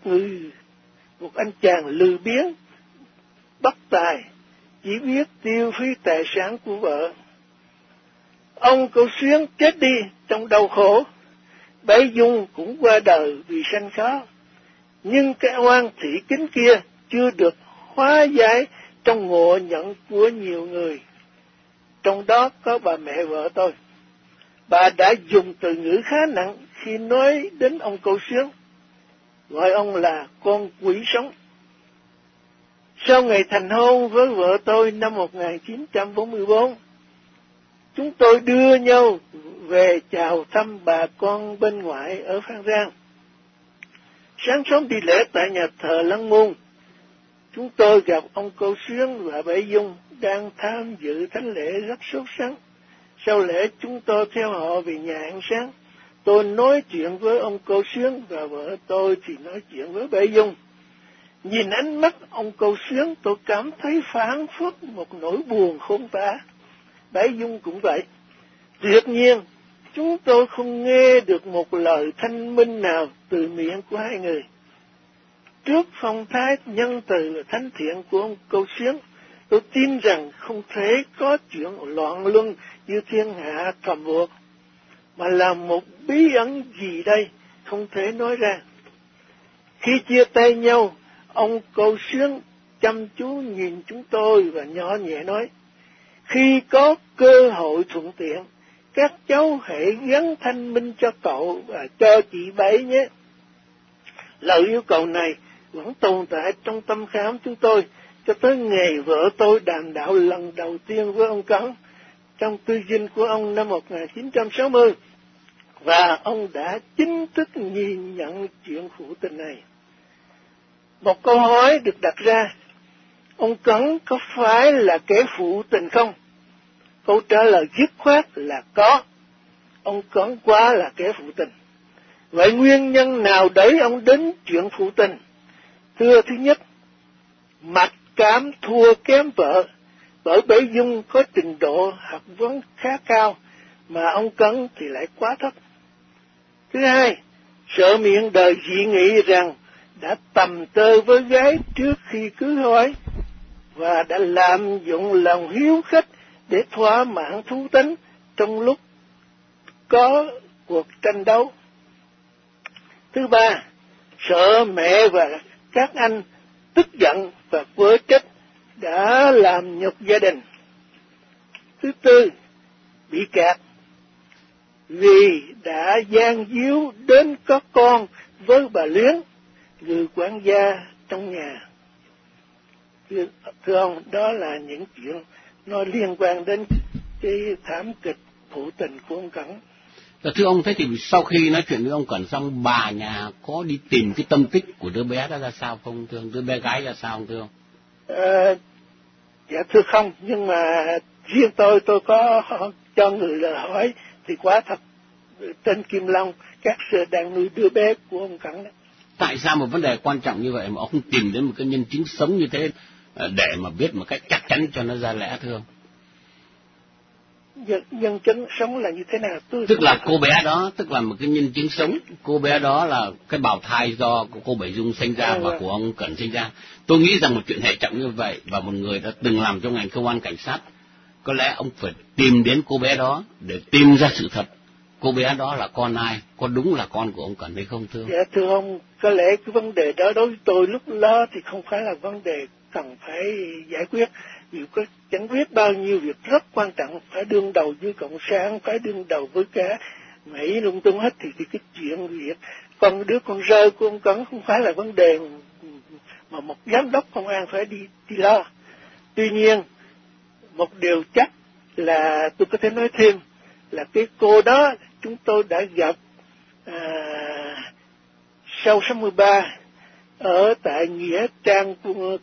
anh chàng lười biếng, bất tài, chỉ biết tiêu phí tài sản của vợ. Ông Câu Xuyến chết đi trong đau khổ, Bể Dung cũng qua đời vì sanh khó. Nhưng cái oan thị kính kia chưa được hóa giải trong ngộ nhận của nhiều người. Trong đó có bà mẹ vợ tôi. Bà đã dùng từ ngữ khá nặng khi nói đến ông Câu Xuyến, gọi ông là con quỷ sống. Sau ngày thành hôn với vợ tôi năm 1944, chúng tôi đưa nhau về chào thăm bà con bên ngoại ở Phan Rang. Sáng sớm đi lễ tại nhà thờ Lăng Môn, chúng tôi gặp ông Câu Xuyến và Bể Dung đang tham dự thánh lễ rất sốt sắng. Sau lễ chúng tôi theo họ về nhà ăn sáng. Tôi nói chuyện với ông Câu Xuyến và vợ tôi thì nói chuyện với Bể Dung. Nhìn ánh mắt ông Câu Xuyến, tôi cảm thấy phảng phất một nỗi buồn khôn tả. Bể Dung cũng vậy. Tuyệt nhiên, chúng tôi không nghe được một lời thanh minh nào từ miệng của hai người. Trước phong thái nhân từ và thánh thiện của ông Câu Xuyến, tôi tin rằng không thể có chuyện loạn luân như thiên hạ cầm buộc, mà là một bí ẩn gì đây không thể nói ra. Khi chia tay nhau, ông Câu Xuyến chăm chú nhìn chúng tôi và nhỏ nhẹ nói, khi có cơ hội thuận tiện, các cháu hãy gắn thanh minh cho cậu và cho chị Bảy nhé. Lời yêu cầu này vẫn tồn tại trong tâm khảm chúng tôi cho tới ngày vợ tôi đàm đạo lần đầu tiên với ông Cẩn trong tư dinh của ông năm 1960, và ông đã chính thức nhìn nhận chuyện phụ tình này. Một câu hỏi được đặt ra, ông Cẩn có phải là kẻ phụ tình không? Câu trả lời dứt khoát là có. Ông Cẩn quá là kẻ phụ tình. Vậy nguyên nhân nào đẩy ông đến chuyện phụ tình? Thưa, thứ nhất, mặc cảm thua kém vợ, bởi Bể Dung có trình độ học vấn khá cao, mà ông Cẩn thì lại quá thấp. Thứ hai, sợ miệng đời dị nghị rằng đã tầm tơ với gái trước khi cưới hỏi, và đã lạm dụng lòng hiếu khách để thỏa mãn thú tính trong lúc có cuộc tranh đấu. Thứ ba, sợ mẹ và các anh tức giận và quở trách đã làm nhục gia đình. Thứ tư, bị kẹt vì đã gian díu đến có con với bà Luyến, người quản gia trong nhà. Thưa ông, đó là những chuyện nó liên quan đến cái thảm kịch phụ tình của ông Cẩn. Thưa ông, thế thì sau khi nói chuyện với ông Cẩn xong, bà nhà có đi tìm cái tâm tích của đứa bé đó ra sao không thưa ông? Đứa bé gái ra sao không thưa ông? Dạ thưa không, nhưng mà riêng tôi có cho người là hỏi thì quả thật tên Kim Long các sự đang nuôi đứa bé của ông Cẩn đó. Tại sao một vấn đề quan trọng như vậy mà ông không tìm đến một cái nhân chứng sống như thế để mà biết một cách chắc chắn cho nó ra lẽ thưa ông? Nhân chứng sống là như thế nào? Tức là cô bé đó, tức là một cái nhân chứng sống. Cô bé đó là cái bào thai do cô Bảy Dung sinh ra và của ông Cẩn sinh ra. Tôi nghĩ rằng một chuyện hệ trọng như vậy và một người đã từng làm trong ngành công an cảnh sát, có lẽ ông phải tìm đến cô bé đó để tìm ra sự thật. Cô bé đó là con ai? Có đúng là con của ông Cẩn hay không thưa ông? Dạ thưa ông, có lẽ cái vấn đề đó đối với tôi lúc đó thì không phải là vấn đề cần phải giải quyết. Vì có chẳng biết bao nhiêu việc rất quan trọng, phải đương đầu với Cộng sản, phải đương đầu với cả Mỹ lung tung hết, thì cái chuyện việc đứa con rơi của ông Cẩn không phải là vấn đề mà một giám đốc công an phải đi lo. Tuy nhiên, một điều chắc là tôi có thể nói thêm là cái cô đó chúng tôi đã gặp sau 63 ở tại Nghĩa Trang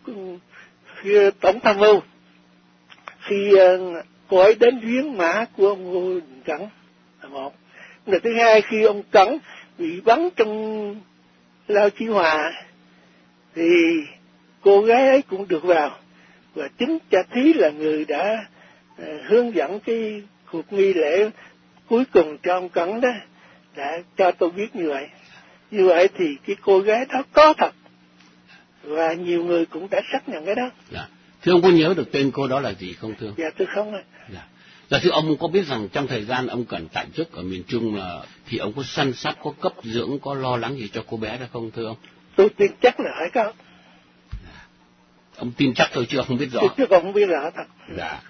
Tổng tham mưu, khi cô ấy đến viếng mã của ông Ngô Đình Cẩn là một. Người thứ hai, khi ông Cẩn bị bắn trong Lao Chí Hòa thì cô gái ấy cũng được vào, và chính cha Thí là người đã hướng dẫn cái cuộc nghi lễ cuối cùng cho ông Cẩn đó, đã cho tôi biết như vậy. Như vậy thì cái cô gái đó có thật, và nhiều người cũng đã xác nhận cái đó. Dạ. Thưa ông có nhớ được tên cô đó là gì không thưa? Dạ tôi không ạ. Dạ thưa ông có biết rằng trong thời gian ông Cẩn tại chức ở miền Trung là thì ông có săn sóc, có cấp dưỡng, có lo lắng gì cho cô bé đó không thưa ông? Tôi tin chắc là phải có. Ông tin chắc thôi chứ không biết rõ. Chứ còn không biết rõ thật. Dạ.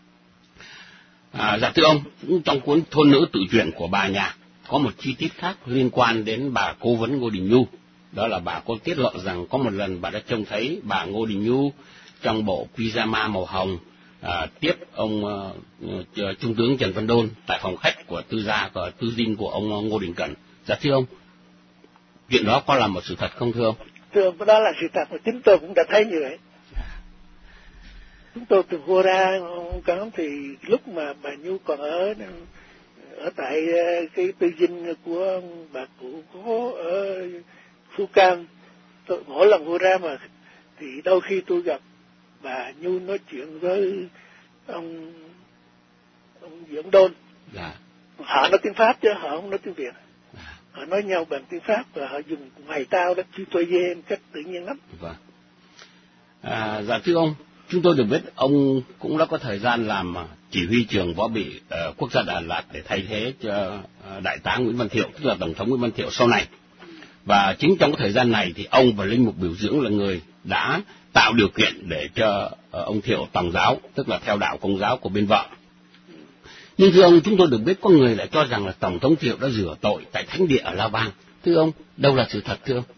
Dạ thưa ông, cũng trong cuốn Thôn Nữ Tự Truyện của bà nhà có một chi tiết khác liên quan đến bà cố vấn Ngô Đình Nhu. Đó là bà có tiết lộ rằng có một lần bà đã trông thấy bà Ngô Đình Nhu trong bộ pyjama màu hồng tiếp ông Trung tướng Trần Văn Đôn tại phòng khách của tư dinh của ông Ngô Đình Cẩn. Dạ thưa ông, chuyện đó có là một sự thật không thưa ông? Thưa ông, đó là sự thật mà chính tôi cũng đã thấy như vậy. Chúng tôi từ vô ra ông Cẩn thì lúc mà bà Nhu còn ở tại cái tư dinh của bà cụ cố ở Phú Cam, mỗi lần vô ra mà thì đôi khi tôi gặp bà Nhu nói chuyện với ông Dưỡng Đôn. Dạ. Họ nói tiếng Pháp chứ họ không nói tiếng Việt. Họ nói nhau bằng tiếng Pháp và họ dùng mày tao đó, chứ tôi với em cách tự nhiên lắm. Vâng. Dạ thưa ông, chúng tôi được biết ông cũng đã có thời gian làm chỉ huy trường võ bị quốc gia Đà Lạt để thay thế cho đại tá Nguyễn Văn Thiệu, tức là tổng thống Nguyễn Văn Thiệu sau này. Và chính trong cái thời gian này thì ông và linh mục Biểu Dưỡng là người đã tạo điều kiện để cho ông Thiệu tòng giáo, tức là theo đạo Công giáo của bên vợ. Nhưng thưa ông, chúng tôi được biết có người lại cho rằng là tổng thống Thiệu đã rửa tội tại thánh địa ở La Vang. Thưa ông, đâu là sự thật thưa ông?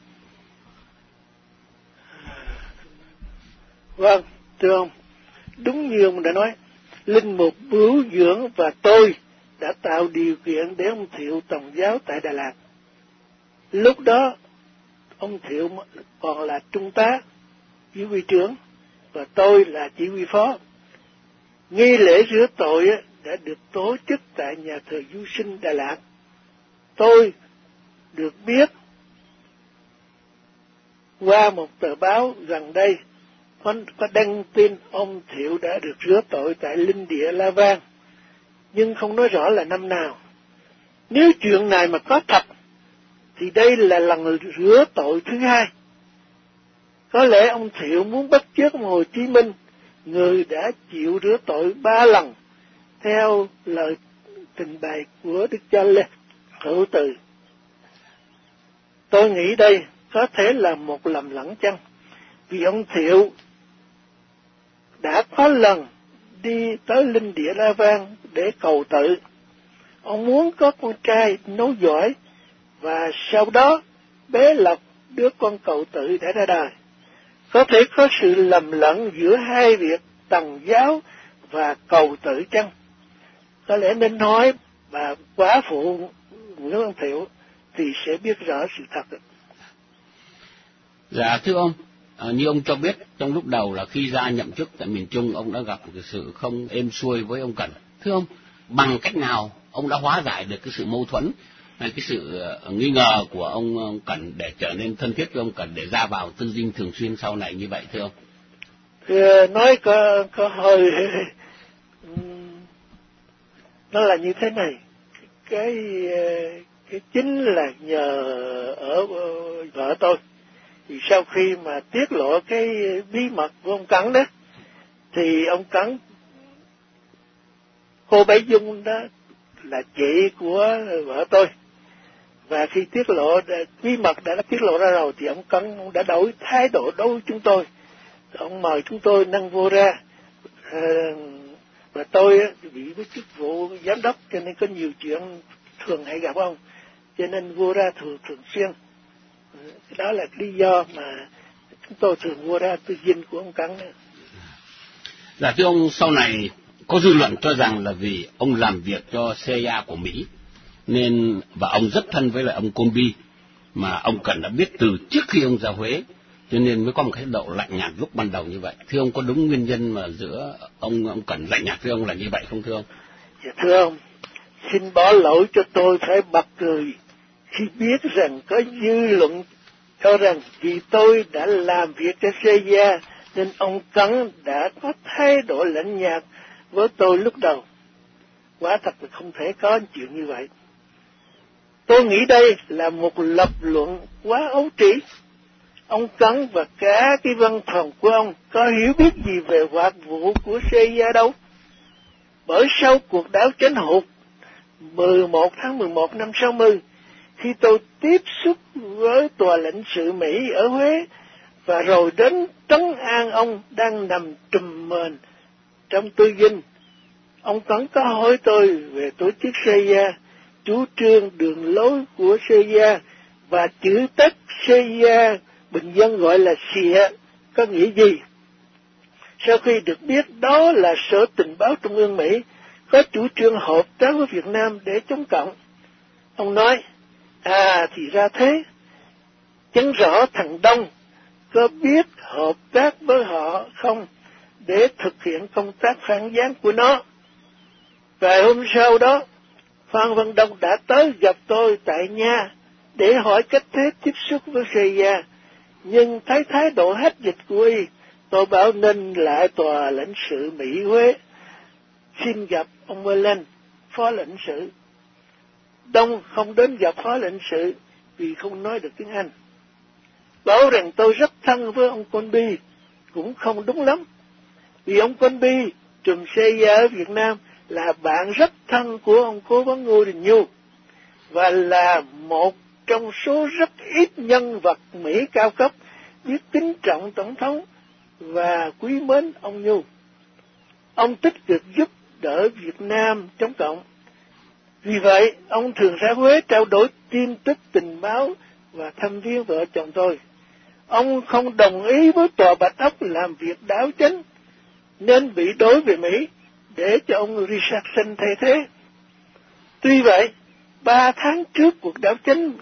Vâng, thưa ông, đúng như ông đã nói, linh mục Biểu Dưỡng và tôi đã tạo điều kiện để ông Thiệu tòng giáo tại Đà Lạt. Lúc đó ông Thiệu còn là trung tá chỉ huy trưởng và tôi là chỉ huy phó. Nghi lễ rửa tội đã được tổ chức tại nhà thờ Du Sinh Đà Lạt. Tôi được biết qua một tờ báo gần đây có đăng tin ông Thiệu đã được rửa tội tại linh địa La Vang, nhưng không nói rõ là năm nào. Nếu chuyện này mà có thật thì đây là lần rửa tội thứ hai. Có lẽ ông Thiệu muốn bắt chước ông Hồ Chí Minh, người đã chịu rửa tội 3 lần, theo lời trình bày của Đức Cha Lê Hữu Từ. Tôi nghĩ đây có thể là một lầm lẫn chăng, vì ông Thiệu đã có lần đi tới linh địa La Vang để cầu tự. Ông muốn có con trai nối dõi, và sau đó bé Lộc, đứa con cầu tự đã ra đời. Có thể có sự lầm lẫn giữa hai việc tòng giáo và cầu tự chăng? Có lẽ nên nói bà quá phụ Nguyễn Văn Thiệu thì sẽ biết rõ sự thật. Dạ thưa ông, như ông cho biết trong lúc đầu là khi ra nhậm chức tại miền Trung, ông đã gặp một sự không êm xuôi với ông Cần. Thưa ông, bằng cách nào ông đã hóa giải được cái sự mâu thuẫn hay cái sự nghi ngờ của ông Cần để trở nên thân thiết với ông Cần, để ra vào Tư Dinh thường xuyên sau này như vậy thưa ông? Nói có hơi nó là như thế này, cái chính là nhờ ở vợ tôi. Thì sau khi mà tiết lộ cái bí mật của ông Cẩn đó, thì ông Cẩn, cô Bảy Dung đó là chị của vợ tôi, và khi tiết lộ bí mật đã tiết lộ ra rồi thì ông Cẩn ông đã đổi thái độ đối với chúng tôi. Ông mời chúng tôi nâng vô ra, và tôi bị với chức vụ giám đốc cho nên có nhiều chuyện thường hay gặp ông, cho nên vô ra thường xuyên. Đó là lý do mà chúng tôi thường vô ra Tư Dinh của ông Cẩn. Dạ thưa ông, sau này có dư luận cho rằng là vì ông làm việc cho CIA của Mỹ nên, và ông rất thân với lại ông Colby mà ông Cần đã biết từ trước khi ông ra Huế, cho nên mới có một cái độ lạnh nhạt lúc ban đầu như vậy. Thưa ông, có đúng nguyên nhân mà giữa ông Cần lạnh nhạt với ông là như vậy không thưa ông? Dạ thưa ông, xin bỏ lỗi cho tôi phải bật cười khi biết rằng có dư luận cho rằng vì tôi đã làm việc cho CIA nên ông Cẩn đã có thái độ lạnh nhạt với tôi lúc đầu. Quả thật là không thể có chuyện như vậy. Tôi nghĩ đây là một lập luận quá ấu trĩ. Ông Cẩn và cả cái văn phòng của ông có hiểu biết gì về hoạt vụ của CIA đâu. Bởi sau cuộc đảo chính hụt 11 tháng 11 năm 60, khi tôi tiếp xúc với tòa lãnh sự Mỹ ở Huế và rồi đến trấn an ông đang nằm trùm mền trong Tư Dinh, ông Cẩn có hỏi tôi về tổ chức CIA, chủ trương đường lối của CIA và chữ tắt CIA bình dân gọi là CIA có nghĩa gì. Sau khi được biết đó là Sở Tình báo Trung ương Mỹ có chủ trương hợp tác với Việt Nam để chống cộng, ông nói, thì ra thế, chứng rõ thằng Đông có biết hợp tác với họ không để thực hiện công tác phản gián của nó. Vài hôm sau đó, Phan Văn Đông đã tới gặp tôi tại nhà để hỏi cách thế tiếp xúc với CIA, nhưng thấy thái độ hết dịch của y, tôi bảo nên lại tòa lãnh sự Mỹ Huế, xin gặp ông Merlin, phó lãnh sự. Đông không đến gặp phó lãnh sự vì không nói được tiếng Anh. Bảo rằng tôi rất thân với ông Colby cũng không đúng lắm, vì ông Colby trùm CIA ở Việt Nam là bạn rất thân của ông cố vấn Ngô Đình Nhu và là một trong số rất ít nhân vật Mỹ cao cấp biết kính trọng tổng thống và quý mến ông Nhu. Ông tích cực giúp đỡ Việt Nam chống cộng. Vì vậy, ông thường ra Huế trao đổi tin tức tình báo và thăm viếng vợ chồng tôi. Ông không đồng ý với tòa Bạch Ốc làm việc đảo chính, nên bị đối về Mỹ để cho ông Richardson thay thế. Tuy vậy, 3 tháng trước cuộc đảo chính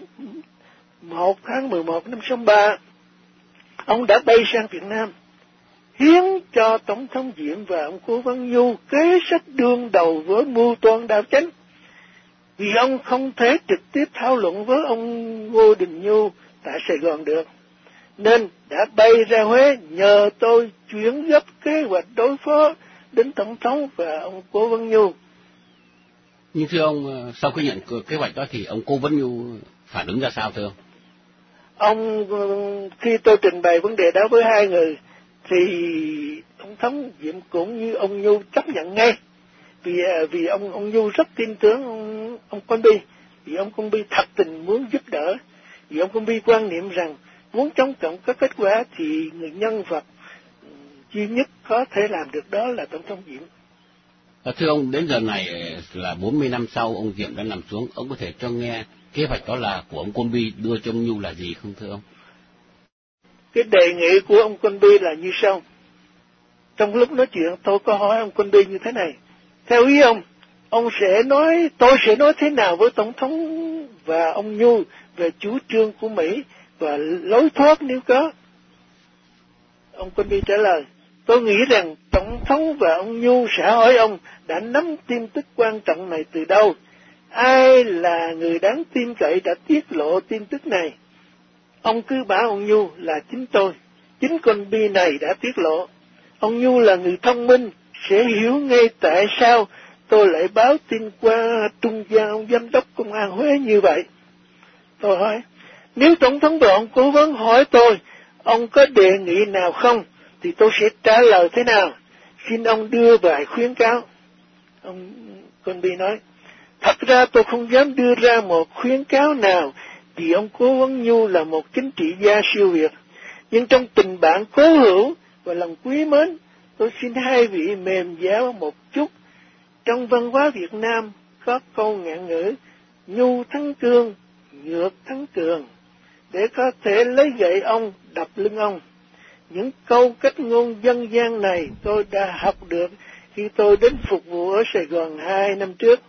1 tháng 11 năm 63, ông đã bay sang Việt Nam, hiến cho Tổng thống Diệm và ông Cố Văn Nhu kế sách đương đầu với mưu toan đảo chính. Vì ông không thể trực tiếp thảo luận với ông Ngô Đình Nhu tại Sài Gòn được, nên đã bay ra Huế nhờ tôi chuyển gấp kế hoạch đối phó đến Tổng thống và ông Cố Văn Nhu. Nhưng thưa ông, sau khi nhận kế hoạch đó thì ông Cố Văn Nhu phản ứng ra sao thưa ông? Ông, khi tôi trình bày vấn đề đó với hai người, thì Tổng thống Diệm cũng như ông Nhu chấp nhận ngay. Vì ông Nhu rất tin tưởng ông Colby, vì ông Colby thật tình muốn giúp đỡ, vì ông Colby quan niệm rằng muốn chống cộng có kết quả thì người nhân vật duy nhất có thể làm được đó là Tổng thống Diệm. Thưa ông, đến giờ này là 40 năm sau ông Diệm đã nằm xuống, ông có thể cho nghe kế hoạch đó là của ông Colby đưa cho ông Nhu là gì không thưa ông? Cái đề nghị của ông Conby là như sau. Trong lúc nói chuyện, tôi có hỏi ông Conby như thế này. Theo ý ông tôi sẽ nói thế nào với Tổng thống và ông Nhu về chủ trương của Mỹ và lối thoát nếu có? Ông Conby trả lời, tôi nghĩ rằng Tổng thống và ông Nhu sẽ hỏi ông đã nắm tin tức quan trọng này từ đâu? Ai là người đáng tin cậy đã tiết lộ tin tức này? Ông cứ bảo ông Nhu là chính tôi, chính Conby này đã tiết lộ. Ông Nhu là người thông minh, sẽ hiểu ngay tại sao tôi lại báo tin qua trung gian ông giám đốc công an Huế như vậy. Tôi hỏi, nếu Tổng thống và ông cố vấn hỏi tôi, ông có đề nghị nào không, thì tôi sẽ trả lời thế nào? Xin ông đưa vài khuyến cáo. Ông Conby nói, thật ra tôi không dám đưa ra một khuyến cáo nào, vì ông cố vấn Nhu là một chính trị gia siêu việt. Nhưng trong tình bạn cố hữu và lòng quý mến, tôi xin hai vị mềm dẻo một chút. Trong văn hóa Việt Nam có câu ngạn ngữ, nhu thắng cương, nhược thắng cường, để có thể lấy gậy ông đập lưng ông. Những câu cách ngôn dân gian này tôi đã học được khi tôi đến phục vụ ở Sài Gòn 2 năm trước.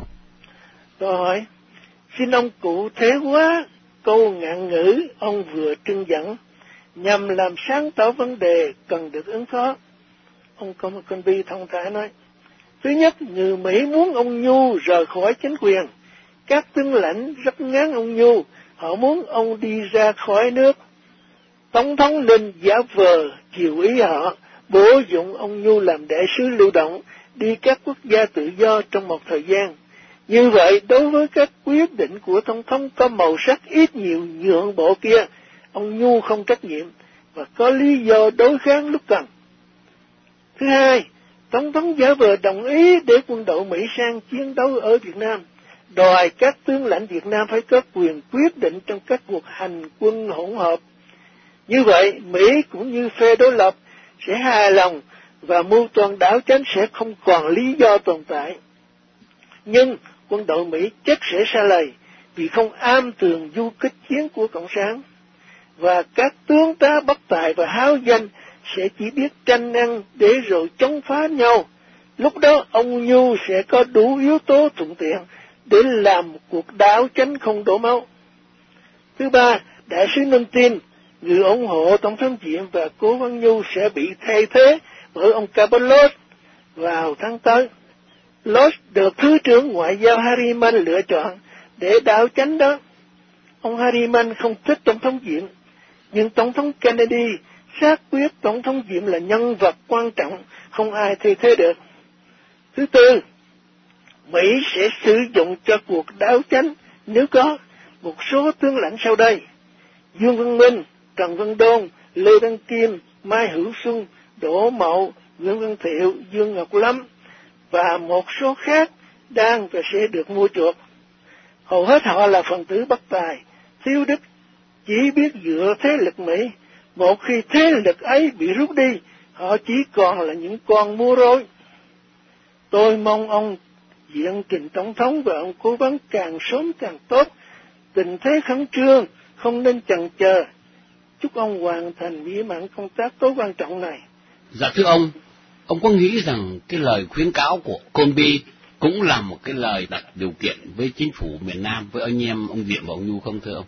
Tôi hỏi, xin ông cụ thể hóa câu ngạn ngữ ông vừa trưng dẫn, nhằm làm sáng tỏ vấn đề cần được ứng phó. Ông Conby thông thả nói, thứ nhất, người Mỹ muốn ông Nhu rời khỏi chính quyền. Các tướng lãnh rất ngán ông Nhu, họ muốn ông đi ra khỏi nước. Tổng thống nên giả vờ chiều ý họ, bổ dụng ông Nhu làm đại sứ lưu động, đi các quốc gia tự do trong một thời gian. Như vậy, đối với các quyết định của Tổng thống có màu sắc ít nhiều nhượng bộ kia, ông Nhu không trách nhiệm và có lý do đối kháng lúc cần. Thứ hai, Tổng thống giả vờ đồng ý để quân đội Mỹ sang chiến đấu ở Việt Nam, đòi các tướng lãnh Việt Nam phải có quyền quyết định trong các cuộc hành quân hỗn hợp. Như vậy, Mỹ cũng như phe đối lập sẽ hài lòng và mưu toan đảo chánh sẽ không còn lý do tồn tại. Nhưng quân đội Mỹ chắc sẽ xa lầy vì không am tường du kích chiến của Cộng sản, và các tướng tá bất tài và háo danh sẽ chỉ biết tranh ăn để rồi chống phá nhau. Lúc đó ông Nhu sẽ có đủ yếu tố thuận tiện để làm một cuộc đảo chánh không đổ máu. Thứ ba, đại sứ nên tin người ủng hộ Tổng thống Diệm và cố vấn Nhu sẽ bị thay thế bởi ông Cabot vào tháng tới. Lodge được Thứ trưởng Ngoại giao Harriman lựa chọn để đảo chánh đó. Ông Harriman không thích Tổng thống Diệm, nhưng Tổng thống Kennedy xác quyết Tổng thống Diệm là nhân vật quan trọng, không ai thay thế được. Thứ tư, Mỹ sẽ sử dụng cho cuộc đảo chánh nếu có một số tướng lãnh sau đây: Dương Văn Minh, Trần Văn Đôn, Lê Đăng Kim, Mai Hữu Xuân, Đỗ Mậu, Nguyễn Văn Thiệu, Dương Ngọc Lâm và một số khác đang và sẽ được mua chuộc. Hầu hết họ là phần tử bất tài, thiếu đức, chỉ biết dựa thế lực Mỹ. Một khi thế lực ấy bị rút đi, họ chỉ còn là những con mua rối. Tôi mong ông diện trình Tổng thống và ông cố vấn càng sớm càng tốt. Tình thế khẩn trương, không nên chần chờ. Chúc ông hoàn thành mỹ mãn công tác tối quan trọng này. Dạ thưa ông có nghĩ rằng cái lời khuyến cáo của Conby cũng là một cái lời đặt điều kiện với chính phủ miền Nam, với anh em ông Diệm và ông Nhu không thưa ông?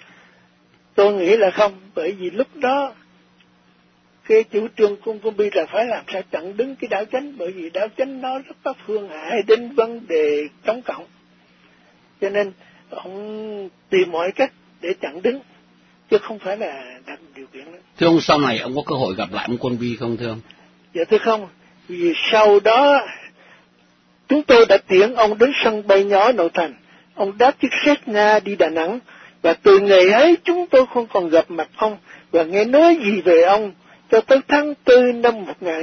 Tôi nghĩ là không, bởi vì lúc đó cái chủ trương của Conby là phải làm sao chặn đứng cái đảo chánh, bởi vì đảo chánh nó rất có phương hại đến vấn đề chống cộng. Cho nên ông tìm mọi cách để chặn đứng, chứ không phải là đặt điều kiện đó. Thưa ông, sau này ông có cơ hội gặp lại ông Conby không thưa ông? Dạ thưa không, vì sau đó chúng tôi đã tiễn ông đến sân bay nhỏ nội thành. Ông đáp chiếc Cessna đi Đà Nẵng, và từ ngày ấy chúng tôi không còn gặp mặt ông và nghe nói gì về ông cho tới tháng 4 năm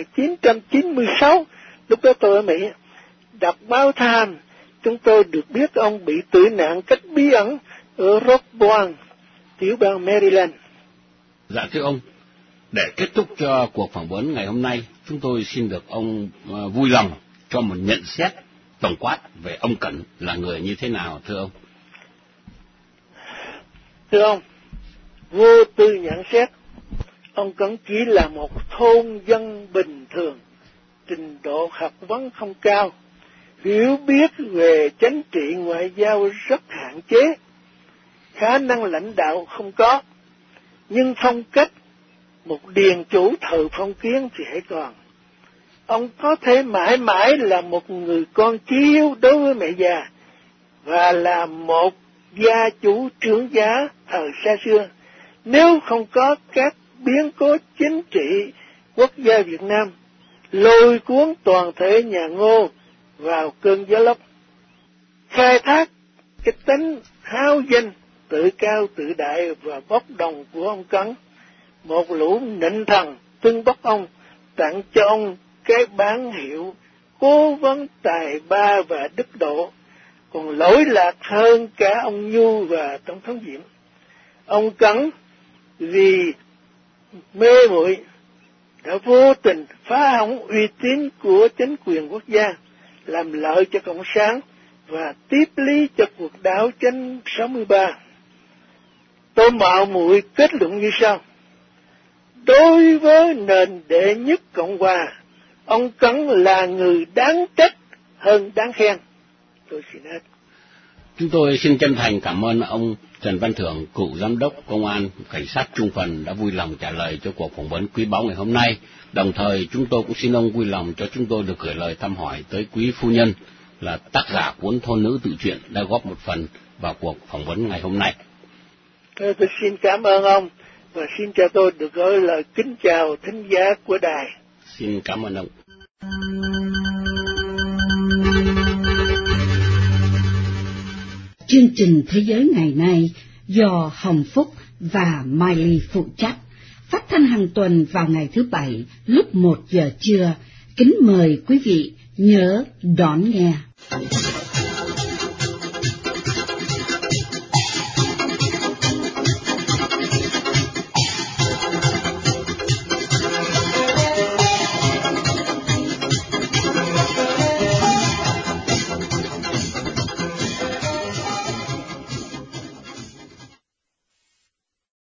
1996. Lúc đó tôi ở Mỹ. Đọc báo Time, chúng tôi được biết ông bị tử nạn cách bí ẩn ở Rockbourne, tiểu bang Maryland. Dạ thưa ông, để kết thúc cho cuộc phỏng vấn ngày hôm nay, chúng tôi xin được ông vui lòng cho một nhận xét tổng quát về ông Cẩn là người như thế nào thưa ông? Thưa ông, vô tư nhận xét, Ông Cẩn chỉ là một thôn dân bình thường, trình độ học vấn không cao, hiểu biết về chính trị ngoại giao rất hạn chế, khả năng lãnh đạo không có, nhưng phong cách một điền chủ thời phong kiến thì hãy còn. Ông có thể mãi mãi là một người con chiếu đối với mẹ già, và là một gia chủ trưởng giá thời xa xưa, nếu không có các biến cố chính trị quốc gia Việt Nam lôi cuốn toàn thể nhà Ngô vào cơn gió lốc. Khai thác cái tính háo danh, tự cao tự đại và bốc đồng của ông Cẩn, một lũ nịnh thần tưng bốc ông, tặng cho ông cái bản hiệu cố vấn tài ba và đức độ, còn lỗi lạc hơn cả ông Nhu và Tổng thống Diệm. Ông Cẩn vì mê muội đã vô tình phá hỏng uy tín của chính quyền quốc gia, làm lợi cho Cộng sản và tiếp lý cho cuộc đảo chính 63. Tôi mạo muội kết luận như sau: đối với nền đệ nhất Cộng hòa, ông Cẩn là người đáng trách hơn đáng khen. Tôi xin hết. Chúng tôi xin chân thành cảm ơn ông Trần Văn Thưởng, cựu giám đốc công an cảnh sát Trung Phần đã vui lòng trả lời cho cuộc phỏng vấn quý báu ngày hôm nay. Đồng thời chúng tôi cũng xin ông vui lòng cho chúng tôi được gửi lời thăm hỏi tới quý phu nhân là tác giả cuốn Thôn Nữ Tự Truyện đã góp một phần vào cuộc phỏng vấn ngày hôm nay. Tôi xin cảm ơn ông và xin cho tôi được gửi lời kính chào thính giả của đài. Xin cảm ơn ông. Chương trình Thế giới ngày nay do Hồng Phúc và Mai Ly phụ trách, phát thanh hàng tuần vào ngày thứ Bảy lúc 1 giờ trưa. Kính mời quý vị nhớ đón nghe.